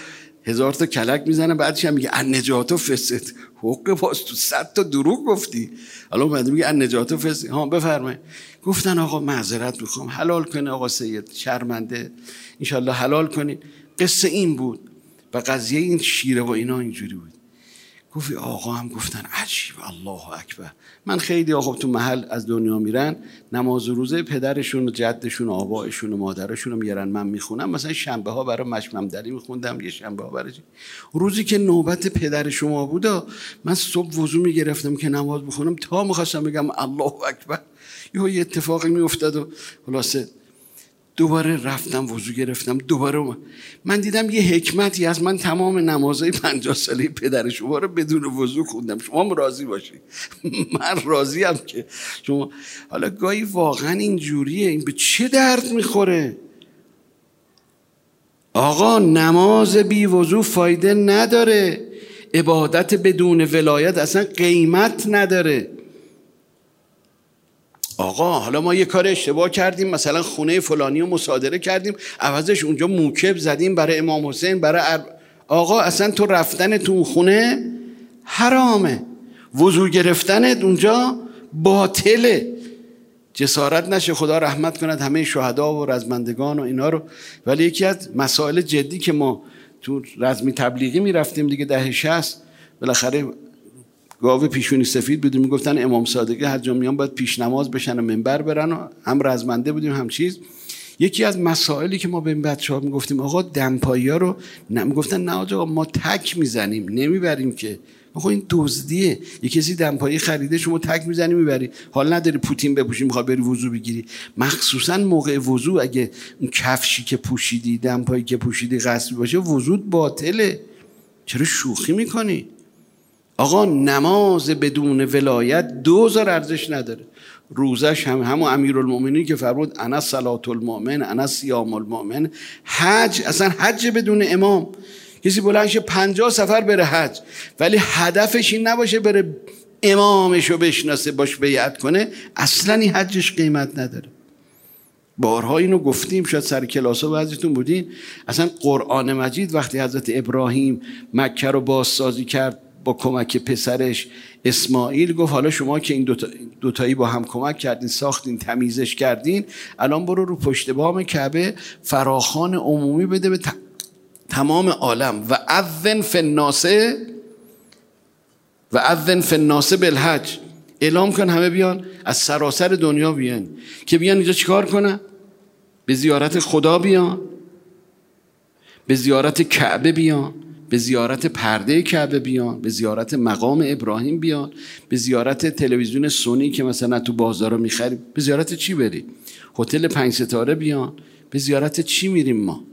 هزار تا کلک میزنه، بعدش هم میگه النجات و فسد. حقه باز تو صد تا دروغ گفتی. حالا بعد میگه النجات و فسد. ها بفرمایید. گفتن آقا معذرت میخوام، حلال کنه آقا سید، شرمنده، انشالله حلال کنین. قصه این بود و قضیه این شیره و اینا اینجوری بود. گفت آقا هم گفتن عجیب، الله اکبر. من خیلی آقا تو محل از دنیا میرن، نماز و روزه پدرشون و جدشون و آبایشون و مادرشون رو میارن، من میخونم. مثلا شنبه ها برای مشممدلی میخوندم، یه شنبه ها برای روزی که نوبت پدر شما بودا، من صبح وضو میگرفتم که نماز بخونم تا میخواستم بگم الله اکبر، یه اتفاقی میافتاد و خلاصه دوباره رفتم وضو گرفتم دوباره. من دیدم یه حکمتی از من تمام نمازهای پنجاه ساله پدر شما رو بدون وضو خوندم. شما هم راضی باشید، من راضیم که شما. حالا گاهی واقعا این جوریه، این به چه درد میخوره؟ آقا نماز بی وضو فایده نداره، عبادت بدون ولایت اصلا قیمت نداره. آقا حالا ما یه کار اشتباه کردیم، مثلا خونه فلانی رو مصادره کردیم، عوضش اونجا موکب زدیم برای امام حسین، برای عرب. آقا اصلا تو رفتن تو خونه حرامه، وضو گرفتنت اونجا باطله. جسارت نشه، خدا رحمت کند همه شهدا و رزمندگان و اینا رو. ولی یکی از مسائل جدی که ما تو رزمی تبلیغی میرفتیم دیگه دهه شصت، بالاخره گاو پیشونی سفید بودیم، میگفتن امام صادقی هر جا میان باید پیش نماز بشن و منبر برن و هم رزمنده بودیم هم چیز. یکی از مسائلی که ما به این بچه‌ها میگفتیم آقا دمپایی‌ها رو نه، میگفتن نه آقا ما تک میزنیم نمیبریم که. آقا این دزدیه، یه کسی دمپایی خریده شما تک میزنی میبری، حال نداری پوتین بپوشی میخواد بری وضو بگیری. مخصوصا موقع وضو اگه اون کفشی که پوشیدی دمپایی که پوشیدی غصبی باشه وضوت باطله. چرا شوخی میکنی؟ آقا نماز بدون ولایت دوزار ارزش نداره. روزش هم همون امیرالمومنین که فرمود انا صلاة المؤمن انا صیام المؤمن. حج اصلا حج بدون امام، کسی بلند شه پنجاه سفر بره حج ولی هدفش این نباشه بره امامشو بشناسه باش بیعت کنه، اصلا این حجش قیمت نداره. بارها اینو گفتیم، شاید سر کلاسا بعضیتون بودین. اصلا قرآن مجید وقتی حضرت ابراهیم مکه رو بازسازی کرد با کمک پسرش اسماعیل، گفت حالا شما که این دوتا دوتایی با هم کمک کردین، ساختین، تمیزش کردین، الان برو رو پشت بام کعبه فراخوان عمومی بده به تمام عالم و اذن فی الناس و اذن فی الناس بالحج. اعلام کن همه بیان، از سراسر دنیا بیان، که بیان اینجا چیکار کنن؟ به زیارت خدا بیان، به زیارت کعبه بیان، به زیارت پرده کعبه بیان، به زیارت مقام ابراهیم بیان، به زیارت تلویزیون سونی که مثلا تو بازارا میخریم. به زیارت چی بری؟ هتل پنج ستاره بیان. به زیارت چی میریم ما؟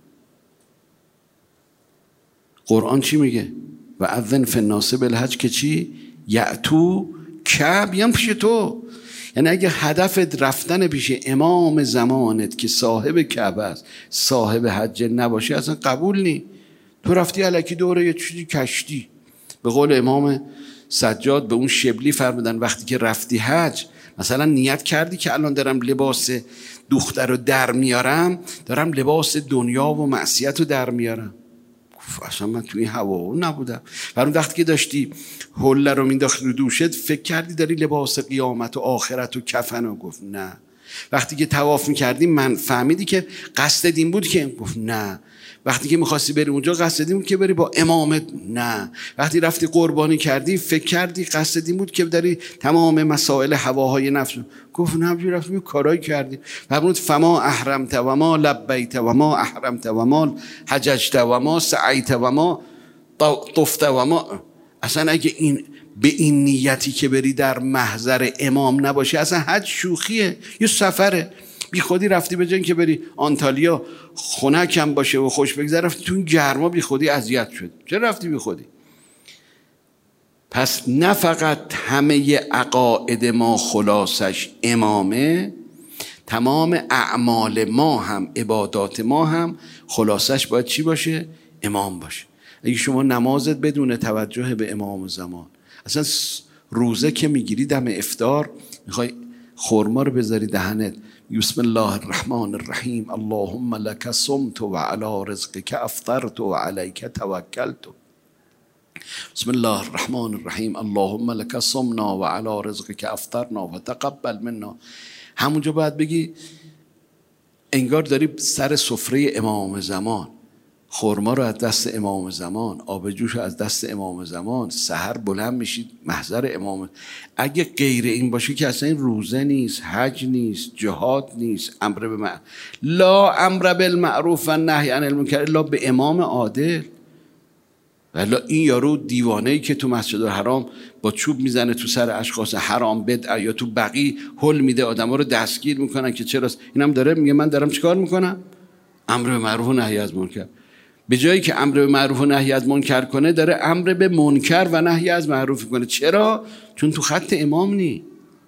قرآن چی میگه؟ و اذن فی الناس بالحج که چی؟ یأتو که بیان پیش تو. یعنی اگه هدفت رفتن پیش امام زمانت که صاحب کعبه است، صاحب حج نباشه، اصلا قبول نی. تو رفتی الکی دوره یه چیزی کشتی. به قول امام سجاد به اون شبلی فرمودن وقتی که رفتی حج، مثلا نیت کردی که الان دارم لباس دختر رو در میارم، دارم لباس دنیا و معصیت رو در میارم. اصلا من توی این هوا نبودم. برای وقتی که داشتی حله رو مینداختی رو دوشت فکر کردی داری لباس قیامت و آخرت و کفن رو. گفت نه. وقتی که طواف میکردی من فهمیدی که قصد این بود که؟ گفت نه. وقتی که میخواستی بری اونجا قصد این بود که بری با امامت؟ نه. وقتی رفتی قربانی کردی فکر کردی قصد این بود که داری تمام مسائل هواهای نفس؟ گفت نه، بی رفتی کارایی کردی. فرمود فما احرمت و ما لبیت و ما احرمت و ما حججت و ما سعیت و ما طفت و ما. اصلا اگه این به این نیتی که بری در محضر امام نباشه، اصلا حج شوخیه، یه سفره. بی خودی رفتی به جای که بری آنتالیا خنکم باشه و خوش بگذره، رفتی تو این گرما بی خودی اذیت شد. چرا رفتی بی خودی؟ پس نه فقط همه عقاید ما خلاصش امامه، تمام اعمال ما هم عبادات ما هم خلاصش باید چی باشه؟ امام باشه. اگه شما نمازت بدون توجه به امام زمان، اصلا روزه که میگیری دم افطار میخوای خورما رو بذاری دهنت، بسم الله الرحمن الرحیم اللهم لك صمت و علی رزقك افطرت و علیک توکلت. بسم الله الرحمن الرحیم اللهم لك صمنا و علی رزقك افطرنا و تقبل منا. همونجا باید بگی انگار داری سر سفره امام زمان، خرما رو از دست امام زمان، آب جوش رو از دست امام زمان، سحر بلند میشید محضر امام. اگه غیر این باشه که اصلا این روزه نیست، حج نیست، جهاد نیست، امر به معروف، لا امر بالمعروف و نهی عن المنکر الا به امام عادل. ولی این یارو دیوانه‌ای که تو مسجد الحرام با چوب میزنه تو سر اشخاص حرام بدع، یا تو بقی هل میده آدما رو دستگیر میکنن که چراست، اینم داره میگه من دارم چیکار میکنم؟ امر به معروف و نهی از منکر. به جایی که امر به معروف و نهی از منکر کنه داره امر به منکر و نهی از معروف کنه. چرا؟ چون تو خط امام نی.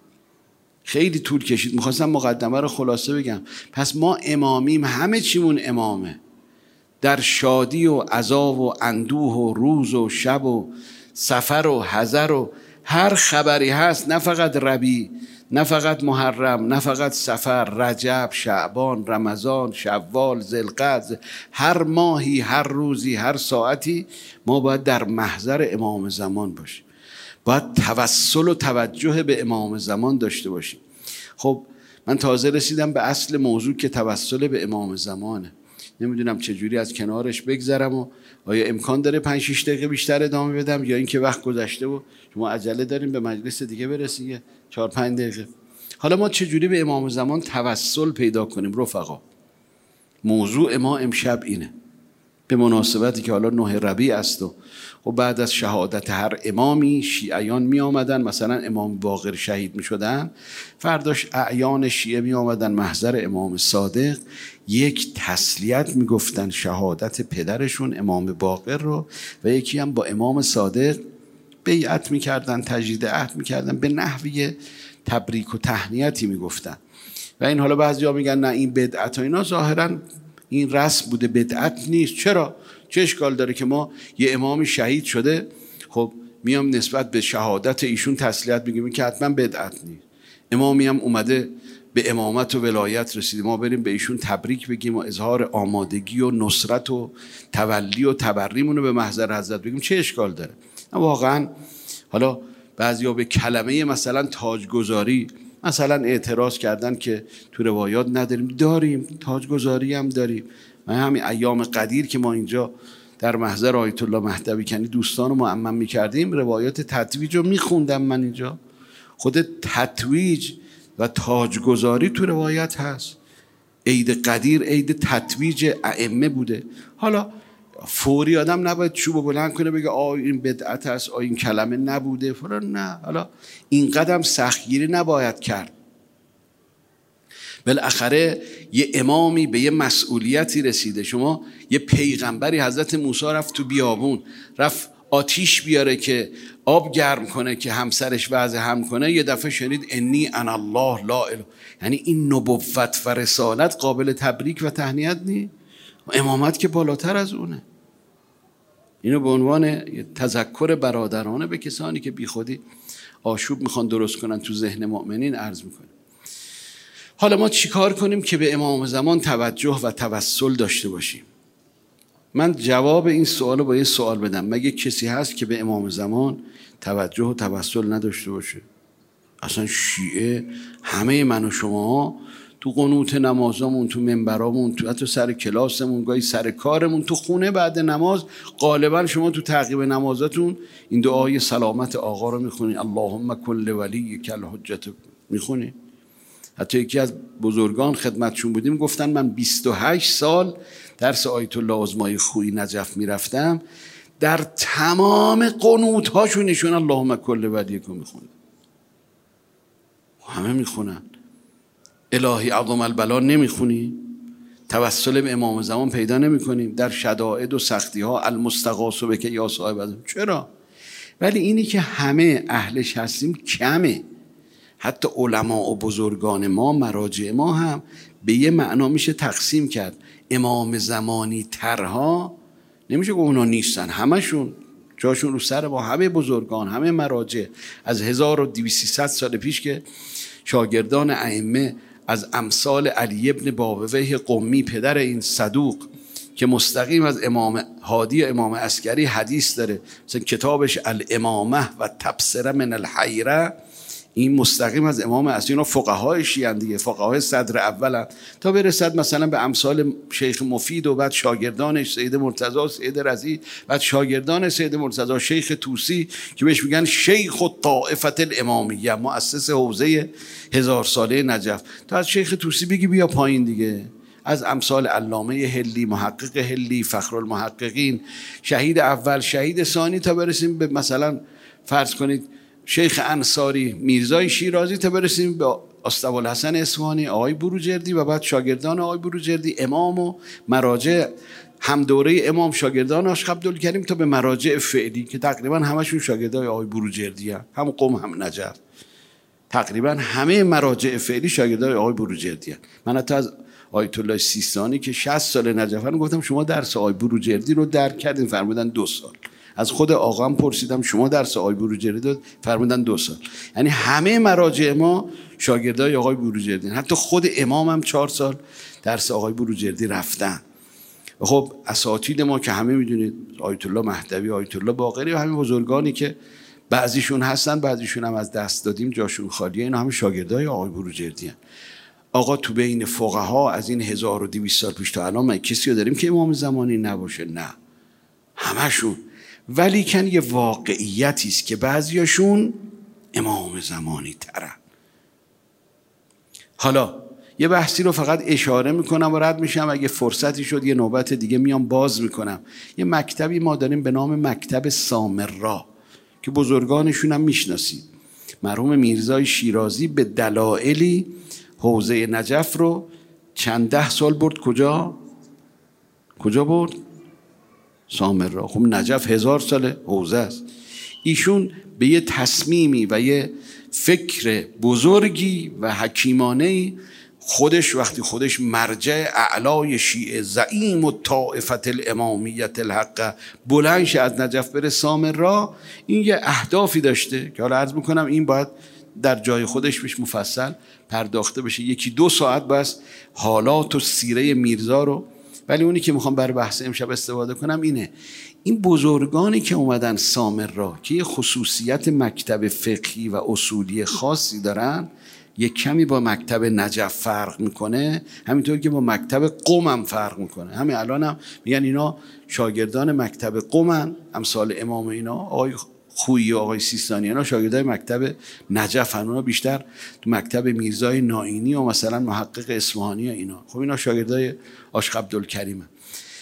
خیلی طول کشید، میخواستم مقدمه رو خلاصه بگم. پس ما امامیم، همه چیمون امامه، در شادی و عذاب و اندوه و روز و شب و سفر و حضر و هر خبری هست، نه فقط ربیع، نه فقط محرم، نه فقط سفر، رجب، شعبان، رمضان، شوال، ذوالقعده، هر ماهی، هر روزی، هر ساعتی ما باید در محضر امام زمان باشیم، باید توسل و توجه به امام زمان داشته باشیم. خب من تازه رسیدم به اصل موضوع که توسل به امام زمانه. نمیدونم چجوری از کنارش بگذرم و آیا امکان داره پنج شش دقیقه بیشتر ادامه بدم یا اینکه وقت گذشته و شما عجله داریم به مجلس دیگه برسید چهار پنج دقیقه. حالا ما چجوری به امام زمان توسل پیدا کنیم رفقا؟ موضوع ما امشب اینه، به مناسبتی که حالا نه ربیع است و و بعد از شهادت هر امامی شیعیان می آمدن، مثلا امام باقر شهید می شدن، فرداش اعیان شیعه می آمدن محضر امام صادق، یک تسلیت می گفتن شهادت پدرشون امام باقر رو و یکی هم با امام صادق بیعت می کردن، تجدید عهد می کردن، به نحوی تبریک و تهنیتی می گفتن. و این حالا بعضی ها میگن نه این بدعت و اینا، ظاهرا این رسم بوده، بدعت نیست. چرا؟ چه اشکال داره که ما یه امامی شهید شده، خب میام نسبت به شهادت ایشون تسلیت میگیم که حتما بدعت نیست. امامی هم اومده به امامت و ولایت رسیده، ما بریم به ایشون تبریک بگیم و اظهار آمادگی و نصرت و تولی و تبریمون رو به محضر حضرت بگیم، چه اشکال داره؟ واقعا حالا بعضیا به کلمه مثلا تاجگذاری مثلا اعتراض کردن که تو روایات نداریم. داریم، تاجگذاری هم داریم. من همین ایام قدیر که ما اینجا در محضر آیت الله مهدوی کنی دوستان رو معمم میکردیم، روایات تتویج رو میخوندم من اینجا. خود تتویج و تاجگذاری تو روایت هست. عید قدیر عید تتویج ائمه بوده. حالا فوری آدم نباید چوب بلند کنه بگه آ این بدعت است، آ این کلمه نبوده فلان، نه. حالا این قدم سختگیری نباید کرد. بالاخره یه امامی به یه مسئولیتی رسیده. شما یه پیغمبری حضرت موسی رفت تو بیابون، رفت آتیش بیاره که آب گرم کنه که همسرش وضع هم کنه، یه دفعه شنید انی انا الله لا اله. یعنی این نبوت و رسالت قابل تبریک و تهنیت نیست؟ امامت که بالاتر از اونه. اینو به عنوان تذکر برادرانه به کسانی که بی خودی آشوب میخوان درست کنن تو ذهن مؤمنین عرض میکنه. حالا ما چیکار کنیم که به امام زمان توجه و توسل داشته باشیم؟ من جواب این سوالو با یه سوال بدم. مگه کسی هست که به امام زمان توجه و توسل نداشته باشه؟ اصلا شیعه همه من و شما تو قنوت نمازامون، تو منبرامون، تو حتی سر کلاسمون، گاهی سر کارمون، تو خونه بعد نماز، غالبا شما تو تعقیب نمازاتون این دعای سلامت آقا رو میخونین، اللهم کل ولیک الحجت میخونین. حتی یکی از بزرگان خدمتشون بودیم گفتن من بیست و هشت سال درس آیت الله عظمای خویی نجف میرفتم، در تمام قنوت هاشون ایشون اللهم کل ولیک رو میخونن. همه میخونن. الهی عظم البلا نمیخونی؟ توسل به امام زمان پیدا نمیکنیم در شدائد و سختی ها؟ المستغاث بک یا صاحب عظم. چرا؟ ولی اینی که همه اهلش هستیم کمه. حتی علما و بزرگان ما، مراجع ما هم به یه معنا میشه تقسیم کرد. امام زمانی ترها نمیشه که اونا نیستن، همشون جاشون رو سر با همه بزرگان، همه مراجع از هزار و دویست سال پیش که شاگردان ائمه از امثال علی ابن بابویه قمی پدر این صدوق که مستقیم از امام هادی امام عسکری حدیث داره، مثلا کتابش الامامه و تبصره من الحیره، این مستقیم از امام عسکری. اینا فقهای شیعه دیگه، فقهای صدر اولن، تا برسد مثلا به امثال شیخ مفید و بعد شاگردانش سید مرتضی، سید رضی، بعد شاگردان سید مرتضی شیخ طوسی که بهش میگن شیخ الطائفه الامامیه، مؤسس حوزه هزار ساله نجف. تا از شیخ طوسی بگی بیا پایین دیگه، از امثال علامه هلی، محقق هلی، فخرالمحققین، شهید اول، شهید ثانی، تا برسیم به مثلا فرض کنید شیخ انصاری، میرزای شیرازی، تا برسیم به اسطوالحسن اصفهانی، آقای بروجردی و بعد شاگردان آقای بروجردی، امام و مراجع هم دوره امام، شاگردان عاشق عبدالکریم، تا به مراجع فعلی که تقریبا همشون شاگردای آقای بروجردی هم, هم قم هم نجف. تقریبا همه مراجع فعلی شاگردای آقای بروجردی هم. من حتی از آیت الله سیستانی که شصت سال نجفن گفتم شما درس آقای بروجردی رو درک کردین؟ فرمودن دو سال. از خود آقا هم پرسیدم شما درس آقای بروجردی داد؟ فرمودن دو سال. یعنی همه مراجع ما شاگردای آقای بروجردی، حتی خود امام هم چهار سال درس آقای بروجردی رفتن. خب اساتید ما که همه میدونید، آیت الله مهدوی، آیت الله باقری و همین بزرگانی که بعضیشون هستن بعضیشون هم از دست دادیم جاشون خالیه، اینا همه شاگردای آقای بروجردی هستن. آقا تو بین فقها از این هزار و دویست سال پیش تا الان ما کسی رو داریم که امام زمانی نباشه؟ نه، همشون. ولی کن یه واقعیتی است که بعضیاشون امام زمانی ترن. حالا یه بحثی رو فقط اشاره میکنم و رد میشم، اگه فرصتی شد یه نوبت دیگه میام باز میکنم. یه مکتبی ما داریم به نام مکتب سامرا که بزرگانشون هم میشناسید. مرحوم میرزای شیرازی به دلایلی حوزه نجف رو چند ده سال برد کجا؟ کجا برد؟ سامرا. خب نجف هزار ساله حوزه است. ایشون به یه تصمیمی و یه فکر بزرگی و حکیمانه‌ای خودش، وقتی خودش مرجع اعلای شیعه، زعیم الطائفه الامامیه الحق، بلند شه از نجف بره سامرا، این یه اهدافی داشته که حالا عرض میکنم این باید در جای خودش بهش مفصل پرداخته بشه، یکی دو ساعت بس حالات و سیره میرزا رو. ولی اونی که میخوام برای بحث امشب استفاده کنم اینه، این بزرگانی که اومدن سامرا که یه خصوصیت مکتب فقهی و اصولی خاصی دارن، یک کمی با مکتب نجف فرق میکنه، همینطور که با مکتب قم هم فرق میکنه. همین الان هم میگن اینا شاگردان مکتب قمن، امثال امام اینا، آقای خویی و آقای سیستانی، اینا شاگردای مکتب نجف هن، اونا بیشتر تو مکتب میرزای نائینی و مثلا محقق اصفهانی و اینا. خب اینا شاگردای عاشق عبدالکریم هن.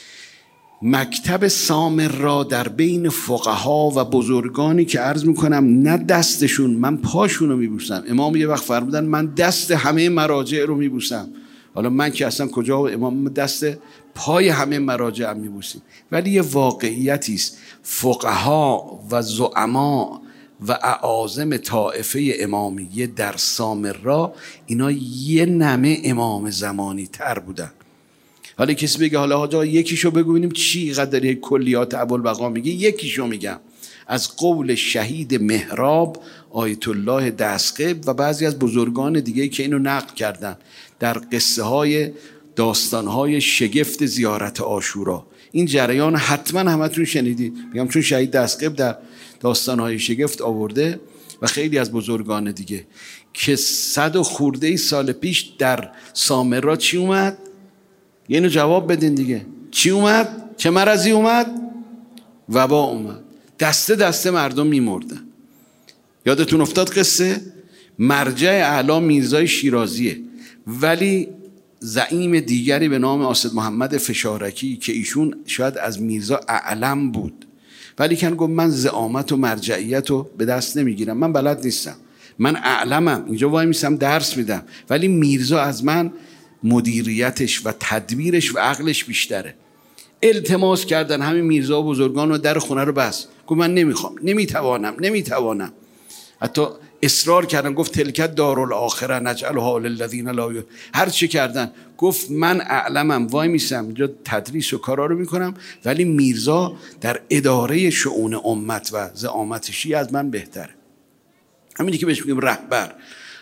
مکتب سامرا در بین فقها و بزرگانی که عرض میکنم نه دستشون، من پاشون رو میبوسم. امام یه وقت فرمودن من دست همه مراجع رو میبوسم. حالا من که اصلا کجا، امام دست پای همه مراجع هم میبوسیم. ولی یه واقعیتی است، فقها و زعما و اعاظم طائفه امامیه در سامرا اینا یه نمه امام زمانی تر بودن. حالا کسی بگه حالا آقا یکیشو بگو ببینیم چی قدر کلیات ابوالبقا میگه، یکیشو میگم از قول شهید مهراب آیت الله دستقیب و بعضی از بزرگان دیگه که اینو نقل کردن در قصه های داستان های شگفت زیارت عاشورا. این جریان حتما همتون شنیدید، میگم چون شهید دستقیب در داستان های شگفت آورده و خیلی از بزرگان دیگه که صد و خورده سال پیش در سامرا چی اومد؟ یه اینو جواب بدین دیگه، چی اومد؟ چه مرضی اومد؟ وبا اومد. دسته دسته مردم میمردن. یادتون افتاد قصه؟ مرجع اعلی میرزای شیرازیه، ولی زعیم دیگری به نام اسد محمد فشارکی که ایشون شاید از میرزا اعلم بود، ولی کن گفت من زعامت و مرجعیت رو به دست نمیگیرم، من بلد نیستم، من اعلمم، اینجا وای میستم درس میدم، ولی میرزا از من مدیریتش و تدبیرش و عقلش بیشتره. التماس کردن همین میرزا و بزرگان و در خونه رو بس، گفت من نمیخوام، نمیتوانم نمیتوانم حتی اصرار کردن، گفت تلکت دارالآخره نجعلها للذین لا یؤمنون، هر چی کردن گفت من اعلمم، وای میسم اینجا تدریس و کارا رو میکنم، ولی میرزا در اداره شؤون امت و زعامت شیعه از من بهتره. همینی که بهش میگیم رهبر.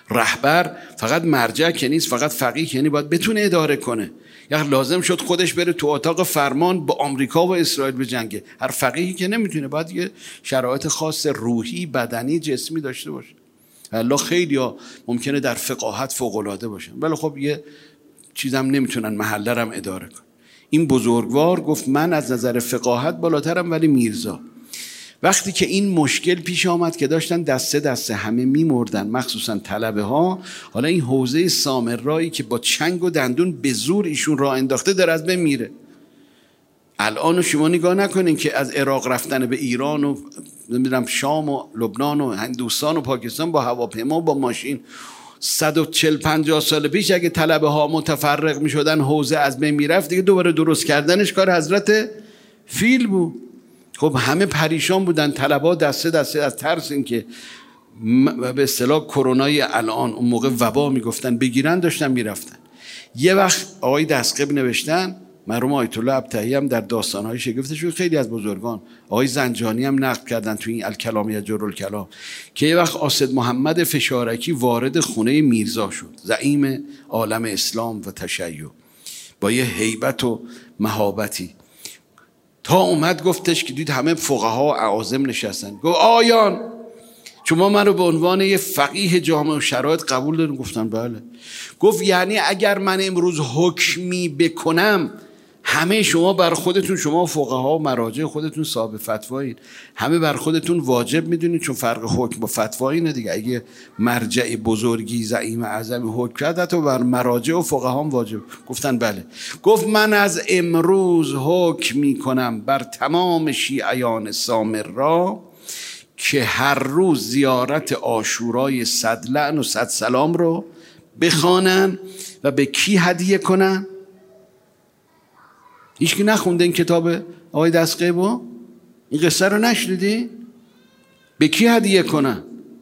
رهبر فقط مرجع که نیست، فقط فقیه که نیست، باید بتونه اداره کنه. یعنی لازم شد خودش بره تو اتاق فرمان با آمریکا و اسرائیل بجنگه. هر فقیهی که نمیتونه، باید یه شرایط خاص روحی، بدنی، جسمی داشته باشه. الله خیلی ها ممکنه در فقاهت فوق‌العاده باشن، ولی خب یه چیزم نمیتونن محله رم اداره کن. این بزرگوار گفت من از نظر فقاهت بالاترم، ولی میرزا. وقتی که این مشکل پیش آمد که داشتن دسته دسته همه میمردن، مخصوصا طلبه ها، حالا این حوزه سامرایی که با چنگ و دندون به زور ایشون راه انداخته داره از بین میره. الان شما نگاه نکنین که از عراق رفتن به ایران و نمیدونم شام و لبنان و هندوستان و پاکستان با هواپیما و با ماشین، صد و چهل پنجاه سال پیش اگه طلبه ها متفرق می شدن حوزه از بین می رفت، دیگه دوباره درست کردنش کار حضرت فیل بود. خب همه پریشان بودن، طلبه ها دسته دسته از ترس این که به اصطلاح کرونای الان اون موقع وبا می گفتن بگیرن داشتن می رفتن. یه وقت آقای دستقیب نوشتن، مرحوم آیت الله ابطحی هم در داستان‌های شگفتشون، خیلی از بزرگان، آقای زنجانی هم نقد کردن تو این الکلامیه جرالکلام، که یه وقت آسد محمد فشارکی وارد خونه میرزا شد، زعیم عالم اسلام و تشیع، با یه هیبت و مهابتی، تا اومد گفتش که دید همه فقها و اعاظم نشستن، گفت آیان شما من رو به عنوان یه فقیه جامع و شرایط قبول دارین؟ گفتن بله. گفت یعنی اگر من امروز حکمی بکنم، همه شما بر خودتون، شما فقها و مراجع خودتون صاحب فتوایید، همه بر خودتون واجب میدونید، چون فرق حکم با فتوا اینه دیگه. اگه مرجع بزرگی زعیم اعظمی حکم کرد، حتی بر مراجع و فقها هم واجب. گفتن بله. گفت من از امروز حکم میکنم بر تمام شیعیان سامرا که هر روز زیارت عاشورای صد لعن و صد سلام رو بخوانن و به کی هدیه کنن؟ هیچ کی نخونده این کتاب آقای دستقیبو؟ این قصه رو نشنیدی؟ به کی هدیه کنن؟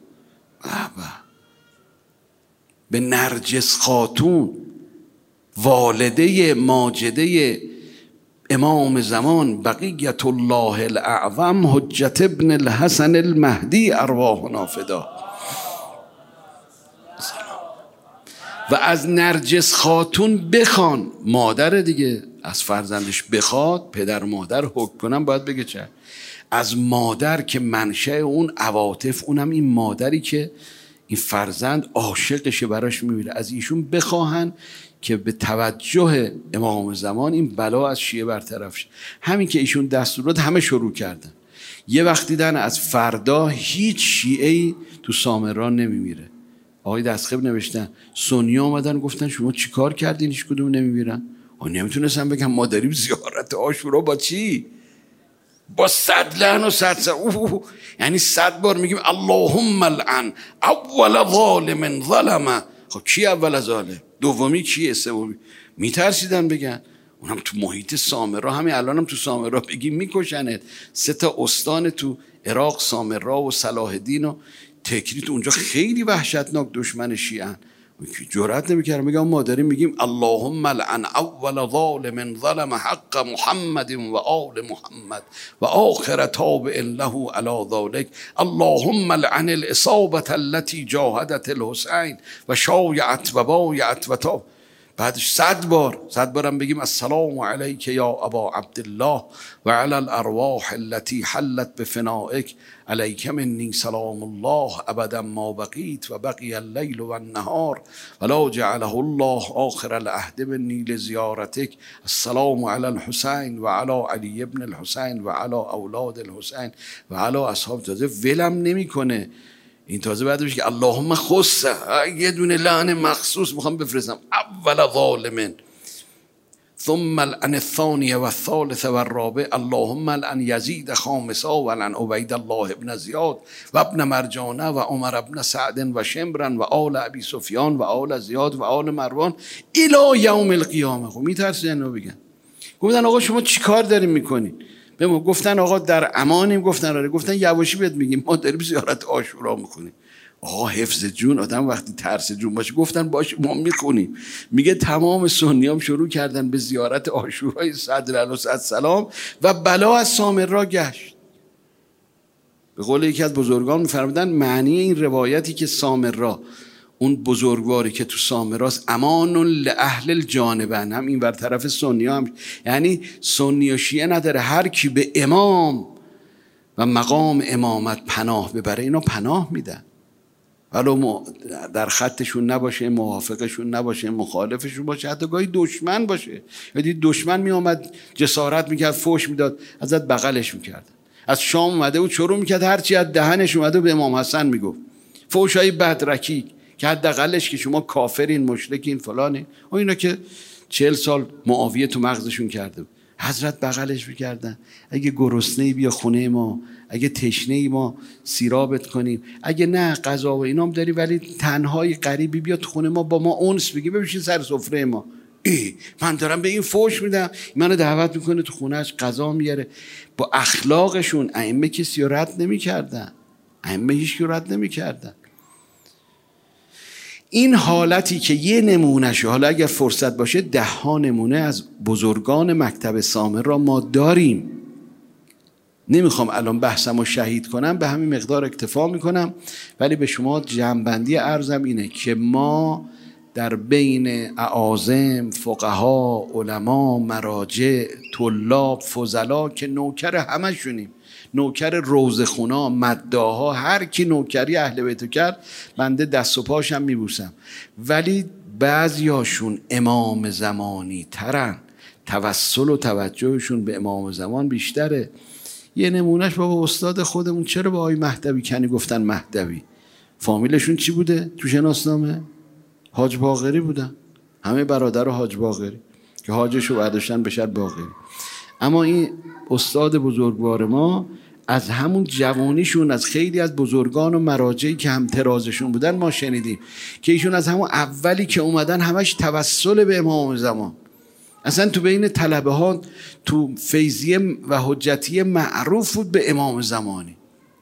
به نرجس خاتون، والده ماجده امام زمان بقیت الله الاعظم حجت ابن الحسن المهدی ارواحنا فدا. و از نرجس خاتون بخوان، مادر دیگه از فرزندش بخواد، پدر مادر حکم کنن باید بگه چه؟ از مادر که منشأ اون عواطف، اونم این مادری که این فرزند عاشقشه براش میمیره، از ایشون بخواهن که به توجه امام زمان این بلا از شیعه برطرف شه. همین که ایشون دستور داد همه شروع کردن. یه وقت دیدن از فردا هیچ شیعه‌ای تو سامران نمیمیره. آقای دستقیب نوشتن سنی اومدن گفتن شما چی کار کردین هیچ کدوم نمیمیرن؟ آ نمیتونستم بگم ما داریم زیارت عاشورا با چی؟ با صد لعن و صد سلام. یعنی صد بار میگیم اللهم لعن اول ظالم ظلم. خب کی اول ظالم؟ دومی کیه؟ سومی؟ میترسیدن بگن. اونم تو محیط سامرا، همین الانم هم تو سامرا بگیم میکشنت. سه تا استان تو عراق، سامرا و صلاح الدین و تکریت، اونجا خیلی وحشتناک دشمن شیعه‌ان. جرأت نمی‌کردم میگم ما داریم میگیم اللهم لعن اول ظالم ظلم حق محمد و آل محمد و آخر تابع له علی ذلک اللهم لعن الاصابه التي جاهدت الحسین و شایعت و بایعت و تاب. بعدش صد بار صد بارم بگیم السلام علیک یا ابا عبدالله و علی الارواح التي حلت بفنائک علیک منی سلام الله ابدا ما بقیت و بقی اللیل و النهار ولا جعله الله آخر العهد منی لزیارتک السلام علی الحسین و علی علی ابن الحسین و علی اولاد الحسین و علی اصحاب. تازه ولم نمیکنه این، تازه بعد میشه که اللهم خصه، یه دونه لعن مخصوص میخوام بفرستم اول ظالمن، ثم لعن الثانیه و الثالثه و الرابع اللهم لعن یزید خامسا و لعن عبید الله ابن زیاد و ابن مرجانه و عمر ابن سعد و شمرن و آل ابی سفیان و آل زیاد و آل مروان الی یوم القیامه. خب میترسن اینو بگن. گفتن آقا شما چی کار دارین میکنین؟ به ما گفتن آقا در امانیم. گفتن آره. گفتن یواشی بهت میگیم ما داریم زیارت عاشورا میکنیم. آقا حفظ جون، آدم وقتی ترس جون باشه. گفتن باشه ما میخونیم. میگه تمام سنیام شروع کردن به زیارت عاشورای صد لعن و صد سلام و بلا از سامرا گشت. به قول یکی از بزرگان میفرمودن معنی این روایتی که سامرا اون بزرگواری که تو سامراست، امان لاهل الجانبین، هم این ور طرف سنی هم، یعنی سنی و شیعه نداره، هر کی به امام و مقام امامت پناه ببره اینا پناه میدن، ولو در خطشون نباشه، موافقشون نباشه، مخالفشون باشه، حتی گاهی دشمن باشه. یعنی دشمن می آمد جسارت میکرد، فوش میداد، ازت بغلش میکرد. از شام اومده و چرو میکرد، هرچی از دهنش اومده به امام حسن میگفت، فوشای بدرکی که حداقلش که شما کافرین، مشرکین، فلانی. و اینا که چهل سال معاویه تو مغزشون کرده، حضرت بغلش میکردن. اگه گرسنه‌ای بیا خونه ما، اگه تشنه‌ای ما سیرابت کنیم، اگه نه غذا و اینام داری ولی تنهای غریبی بیا تو خونه ما با ما انس بگی، ببین سر سفره ما. ای من دارم به این فوش میدم، منو دعوت میکنه تو خونهش غذا میاره. با اخلاقشون ائمه کسی رو رد نمیکردن، ائمه هیچ کی رد نمیکردن. این حالتی که یه نمونهشه، حالا اگر فرصت باشه ده ها نمونه از بزرگان مکتب سامر را ما داریم. نمیخوام الان بحثم رو شهید کنم، به همین مقدار اکتفا میکنم، ولی به شما جنبندی عرضم اینه که ما در بین اعاظم، فقها، علما، مراجع، طلاب، فضلا که نوکر همه شونیم، نوکر روزخونا، مداها، هر کی نوکری اهل بیتو کرد بنده دست و پاشم میبوسم، ولی بعضیاشون امام زمانی ترن، توسل و توجهشون به امام زمان بیشتره. یه نمونهش بابا استاد خودمون چرا با آقای مهدوی کنی گفتن مهدوی؟ فامیلشون چی بوده تو شناسنامه؟ حاج باقری بودن، همه برادر حاج باقری که حاجشو برداشتن بشر باقری. اما این استاد بزرگوار ما از همون جوانیشون، از خیلی از بزرگان و مراجعی که هم ترازشون بودن ما شنیدیم که ایشون از همون اولی که اومدن همش توسل به امام زمان. اصلا تو بین طلبه ها تو فیضیه و حجتیه معروف بود به امام زمانی.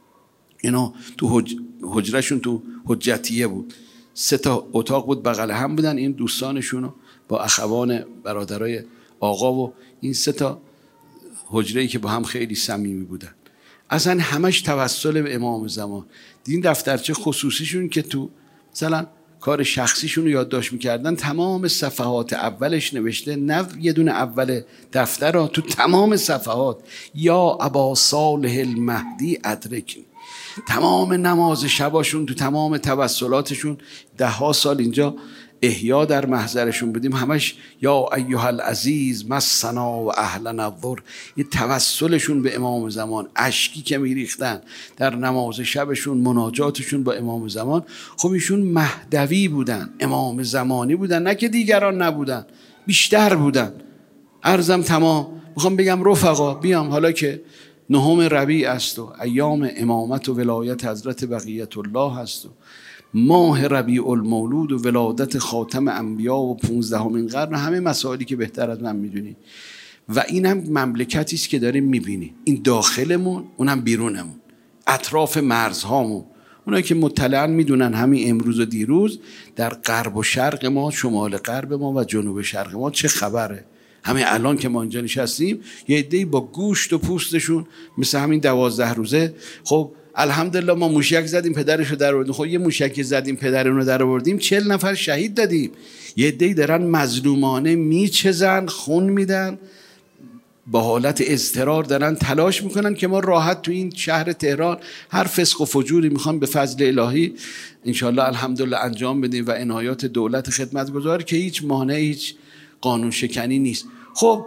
اینا تو حج... حجرشون تو حجتیه بود، سه تا اتاق بود بغل هم بودن، این دوستانشون با اخوان برادرای آقا و این سه تا حجره‌ای که با هم خیلی صمیمی بودن، اصلا همش توسل به امام زمان. دین دفترچه خصوصیشون که تو مثلا کار شخصیشون رو یادداشت میکردن، تمام صفحات اولش نوشته، نه یه دونه اول دفتر ها، تو تمام صفحات یا ابا صالح المهدی ادرکنی. تمام نماز شباشون، تو تمام توسلاتشون، ده ها سال اینجا احیا در محضرشون بودیم، همش یا ایها العزیز مسنا و اهلنا الضر. یه توسلشون به امام زمان، اشکی که میریختن در نماز شبشون، مناجاتشون با امام زمان. خب ایشون مهدوی بودن، امام زمانی بودن، نه که دیگران نبودن، بیشتر بودن. عرضم تمام. میخوام بگم رفقا بیام، حالا که نهم ربیع است و ایام امامت و ولایت حضرت بقیت الله هست و ماه ربیع المولود و ولادت خاتم انبیا و پونزدهمین قرن، همه مسائلی که بهتر از من میدونی، و این هم مملکتی است که داریم میبینی، این داخلمون اونم بیرونمون، اطراف مرزهامون. اونایی که مطلعاً میدونن همین امروز و دیروز در غرب و شرق ما، شمال غرب ما و جنوب شرق ما چه خبره. همین الان که ما اینجا نشستیم یه عده‌ای با گوشت و پوستشون مثل همین دوازده روزه، خب الحمدلله ما موشک زدیم پدرشو در آوردیم. خب یه موشک زدیم پدرونو در آوردیم، چهل نفر شهید دادیم. یه عده‌ای دارن مظلومانه میچزن، خون میدن، با حالت اضطرار دارن تلاش میکنن که ما راحت تو این شهر تهران هر فسق و فجوری میخوان به فضل الهی انشالله الحمدلله انجام بدیم و عنایات دولت خدمتگزار که هیچ مانع، هیچ قانون شکنی نیست. خب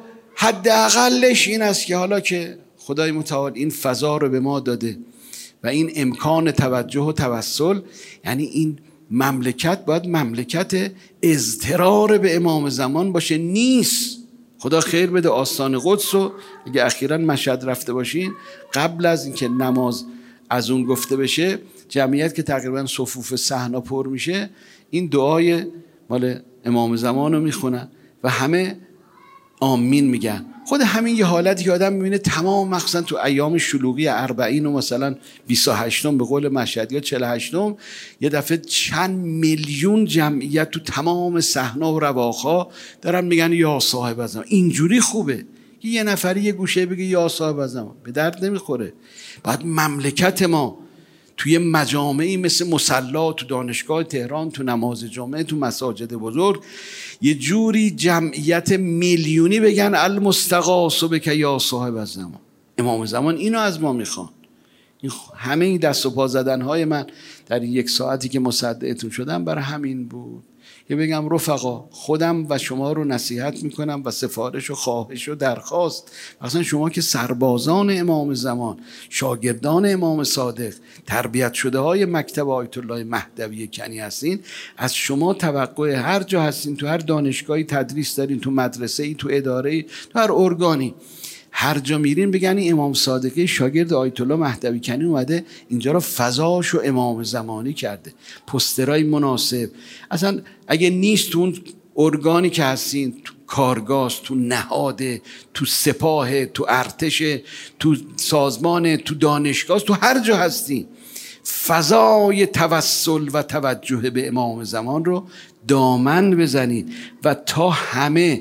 حداقلش این است که حالا که خدای متعال این فضا رو به ما داده و این امکان توجه و توسل، یعنی این مملکت باید مملکت اضطرار به امام زمان باشه، نیست. خدا خیر بده آستان قدس رو اگه اخیراً مشهد رفته باشین، قبل از اینکه نماز از اون گفته بشه، جمعیت که تقریباً صفوف صحنا پر میشه، این دعای مال امام زمان رو میخونن و همه آمین میگن. خود همین یه حالتی که آدم میبینه تمام، مخصوصا تو ایام شلوغی اربعین و مثلا بیست و هشتم به قول مشهدی یا چهل و هشتم، یه دفعه چند میلیون جمعیت تو تمام صحنا و رواخا دارن میگن یا صاحب زمان. اینجوری خوبه که یه نفری یه گوشه بگه یا صاحب زمان، به درد نمیخوره. باید مملکت ما توی مجامعی مثل مصلا، تو دانشگاه تهران، تو نماز جمعه، تو مساجد بزرگ، یه جوری جمعیت میلیونی بگن المستغاث بک یا صاحب الزمان. امام زمان اینو از ما میخوان. این همه این دست و پا زدنهای من در این یک ساعتی که مصدقتون شدم برای همین بود که بگم رفقا، خودم و شما رو نصیحت میکنم و سفارش و خواهش و درخواست، مثلا شما که سربازان امام زمان، شاگردان امام صادق، تربیت شده های مکتب آیت الله مهدوی کنی هستین، از شما توقع هر جا هستین، تو هر دانشگاهی تدریس دارین، تو مدرسه‌ای، تو اداره‌ای، تو هر ارگانی، هر جا میرین بگن این امام صادقی شاگرد آیت الله مهدوی کنی اومده اینجا رو فضاشو امام زمانی کرده، پوسترای مناسب. اصلا اگه نیست تو اون ارگانی که هستین، تو کارگاه، تو نهاده، تو سپاه، تو ارتش، تو سازمان، تو دانشگاه، تو هر جا هستین، فضای توسل و توجه به امام زمان رو دامن بزنید و تا همه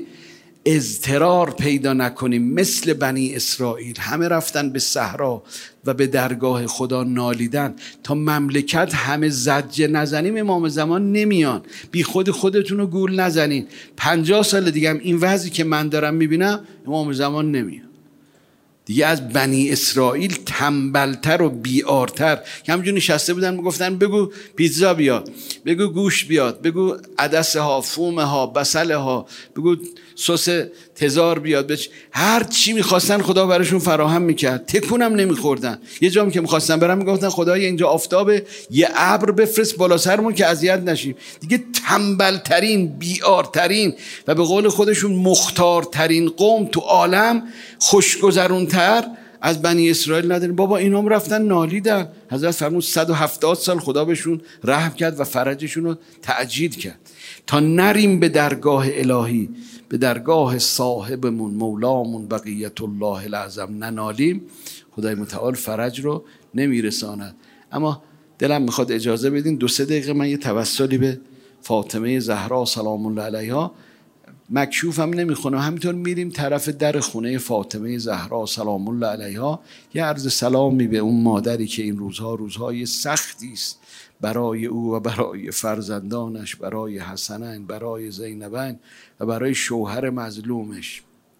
اضطرار پیدا نکنیم مثل بنی اسرائیل همه رفتن به صحرا و به درگاه خدا نالیدن، تا مملکت همه زجه نزنیم امام زمان نمیان. بی خود خودتون رو گول نزنین. پنجاه سال دیگه هم این وضعی که من دارم میبینم امام زمان نمیان دیگه. از بنی اسرائیل تنبلتر و بیارتر که همونجور نشسته بودن میگفتن بگو پیتزا بیاد، بگو گوش بیاد، بگو عدسه ها، فومه ها، بسله ها، بگو سس تزار بیاد، بچ هر چی میخواستن خدا براشون فراهم میکرد، تکونم نمیخوردن. یه جام که میخواستن برم میگفتن خدایا اینجا آفتابه، یه ابر بفرست بالا سرمون که اذیت نشیم. دیگه تنبلترین، بیارترین و به قول خودشون مختارترین قوم تو عالم، خوشگذرونتر از بنی اسرائیل نداریم. بابا اینام رفتن نالیدن. حضرت فرمود صد و هفتاد سال خدا بهشون رحم کرد و فرجشون رو تعجیل کرد تا نریم به درگاه الهی، به درگاه صاحبمون مولامون بقیت الله العظم ننالیم، خدای متعال فرج رو نمیرساند. اما دلم میخواد اجازه بدین دو سه دقیقه من یه توسلی به فاطمه زهرا سلام الله علیها، مکشوفم نمیخونه، همینطور میریم طرف در خونه فاطمه زهرا سلام الله علیها، یه عرض سلامی به اون مادری که این روزها روزهای سختی است برای او و برای فرزندانش، برای حسنین، برای زینبین و برای شوهر مظلومش.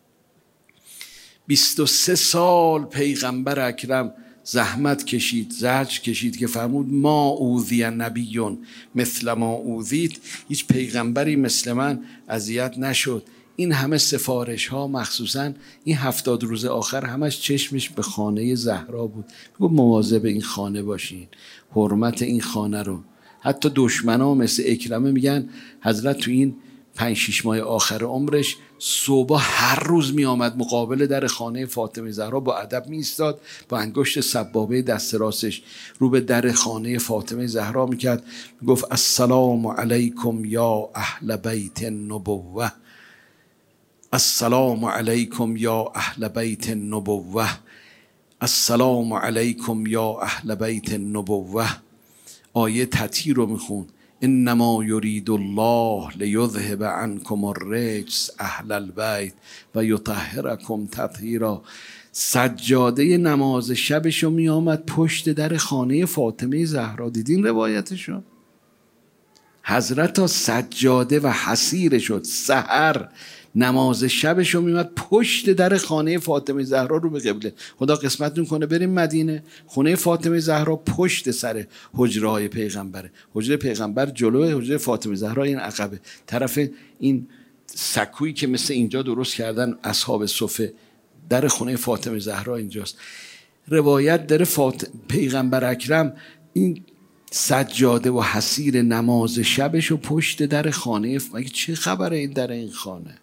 بیست و سه سال پیغمبر اکرم زحمت کشید، زجر کشید که فرمود ما اوذی نبیون مثل ما اوذیت، هیچ پیغمبری مثل من اذیت نشد. این همه سفارش ها، مخصوصا این هفتاد روز آخر، همش چشمش به خانه زهرا بود. بگو مواظب این خانه باشین، حرمت این خانه رو. حتی دشمنا مثل اکرمه میگن حضرت تو این پنج شیش ماه آخر عمرش صبح هر روز می آمد مقابل در خانه فاطمه زهرا، با ادب می ایستاد، با انگشت سبابه دست راستش رو به در خانه فاطمه زهرا می کرد، می گفت السلام علیکم یا اهل بیت النبوه، السلام علیکم یا اهل بیت النبوه، السلام علیکم یا اهل بیت النبوه. آیه تطهیر رو می خوند، انما یرید الله لیذهب عنکم الرجس اهل البیت و یطهرکم تطهیرا. سجاده نماز شبشو می آمد پشت در خانه فاطمه زهرا. دیدین روایتشو؟ حضرت تا سجاده و حصیر شد، سحر نماز شبشو میومد پشت در خانه فاطمه زهرا رو به قبله. خدا قسمتتون کنه بریم مدینه، خونه فاطمه زهرا پشت سر حجره های پیغمبره. حجره پیغمبر جلوه، حجره فاطمه زهرا این عقبه. طرف این سکویی که مثل اینجا درست کردن اصحاب صفه، در خونه فاطمه زهرا اینجاست. روایت داره فاط... پیغمبر اکرم این سجاده و حصیر نماز شبش و پشت در خانه. مگه چه خبره این در این خانه؟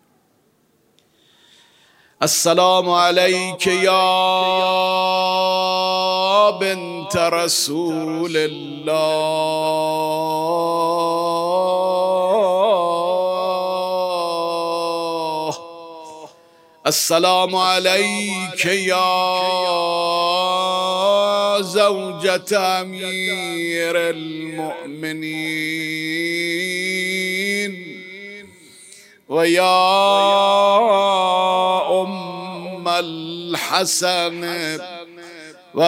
السلام علیک یا بنت رسول الله، السلام علیک یا زوجة امیر المؤمنین و یا ام الحسن و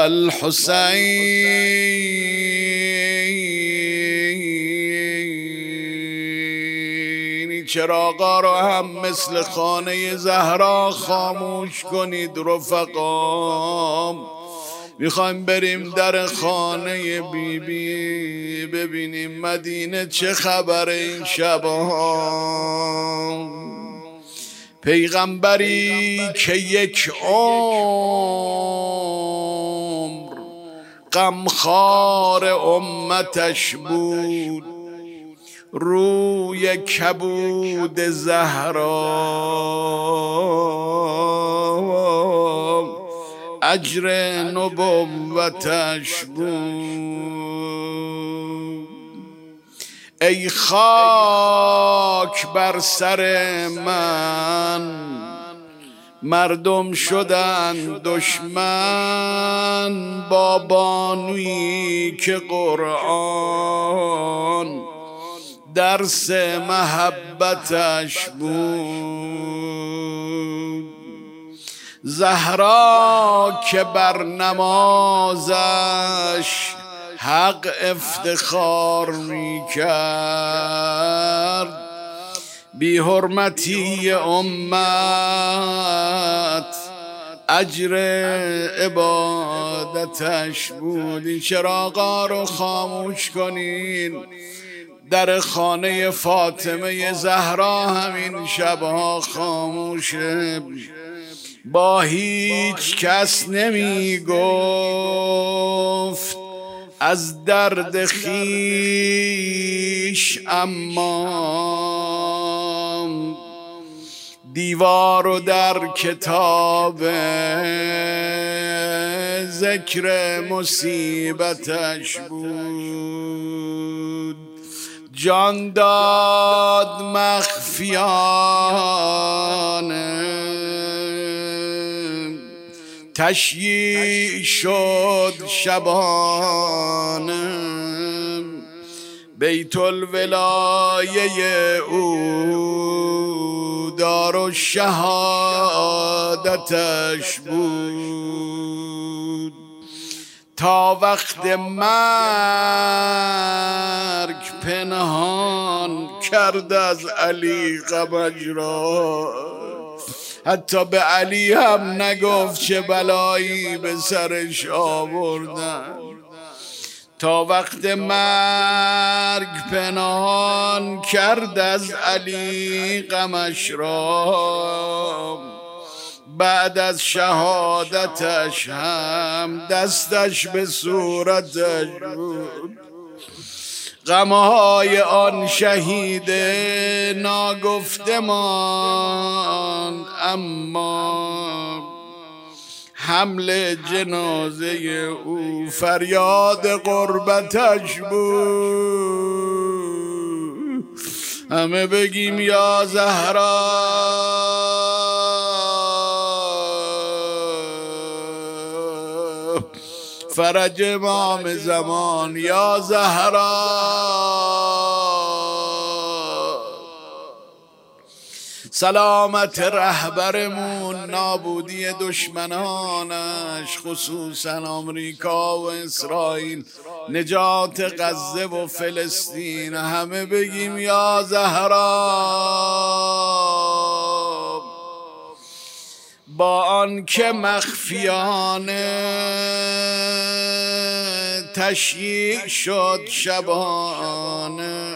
الحسین. چراغا رو هم مثل خانه زهرا خاموش کنید رفقام. میخوایم بریم در خانه بی بی ببینیم مدینه چه خبر این شبها. پیغمبری که یک عمر غمخوار امتش بود، روی کبود زهرا اجر نبوتش بود. ای خاک بر سر من، مردم شدن دشمن با بانویی که قرآن درس محبتش بود. زهرا که بر نمازش حق افتخار می کرد، بی حرمتی امت اجر عبادتش بود. این چراغا رو خاموش کنین. در خانه فاطمه زهرا همین شبها خاموشه، با هیچ کس نمی گفت از درد خیش، اما دیوار و در کتاب ذکر مصیبتش بود. جان داد مخفیانه، تشییع شد شبانه، بیت الولایه او دار و شهادتش بود. تا وقت مرگ پنهان کرد از علی غمش را، حتی به علی هم نگفت چه بلایی به سرش آوردن. تا وقت مرگ پنهان کرد از علی غمش را، بعد از شهادتش هم دستش به صورتش بود. غمهای آن شهید ناگفته ماند، اما حمل جنازه او فریاد قربتش بود. همه بگیم یا زهرا، فرج امام زمان، یا زهرا. سلامت رهبرمون، نابودی دشمنانش خصوصا آمریکا و اسرائیل، نجات غزه و فلسطین. همه بگیم یا زهرا. با آن که مخفیانه تشییع شد شبانه،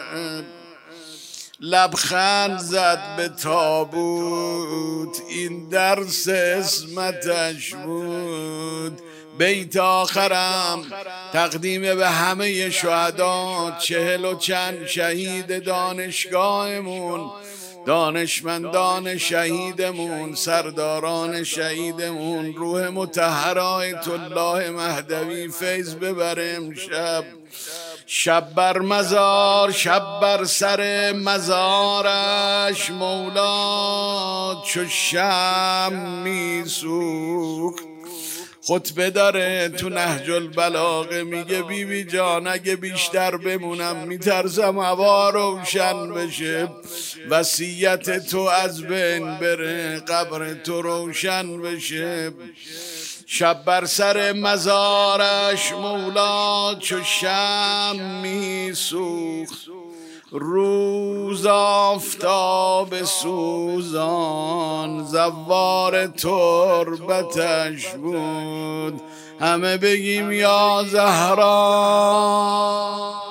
لبخند زد به تابوت، این درس اسمتش بود. بیت آخرم تقدیم به همه شهدا، چهل و چند شهید دانشگاهمون، دانشمندان شهیدمون، سرداران شهیدمون. روح مطهر آیت الله مهدوی فیض ببره امشب. شب بر مزار، شب بر سر مزارش، مولا چو شمع میسوخت. خطبه داره تو نهج البلاغه، میگه بی بی جان اگه بیشتر بمونم میترسم هوا روشن بشه، وصیت تو از بین بره، قبر تو روشن بشه. شب بر سر مزارش مولا چو شمع می سوخت، روز آفتاب سوزان زوار تربتش بود. همه بگیم یا زهرا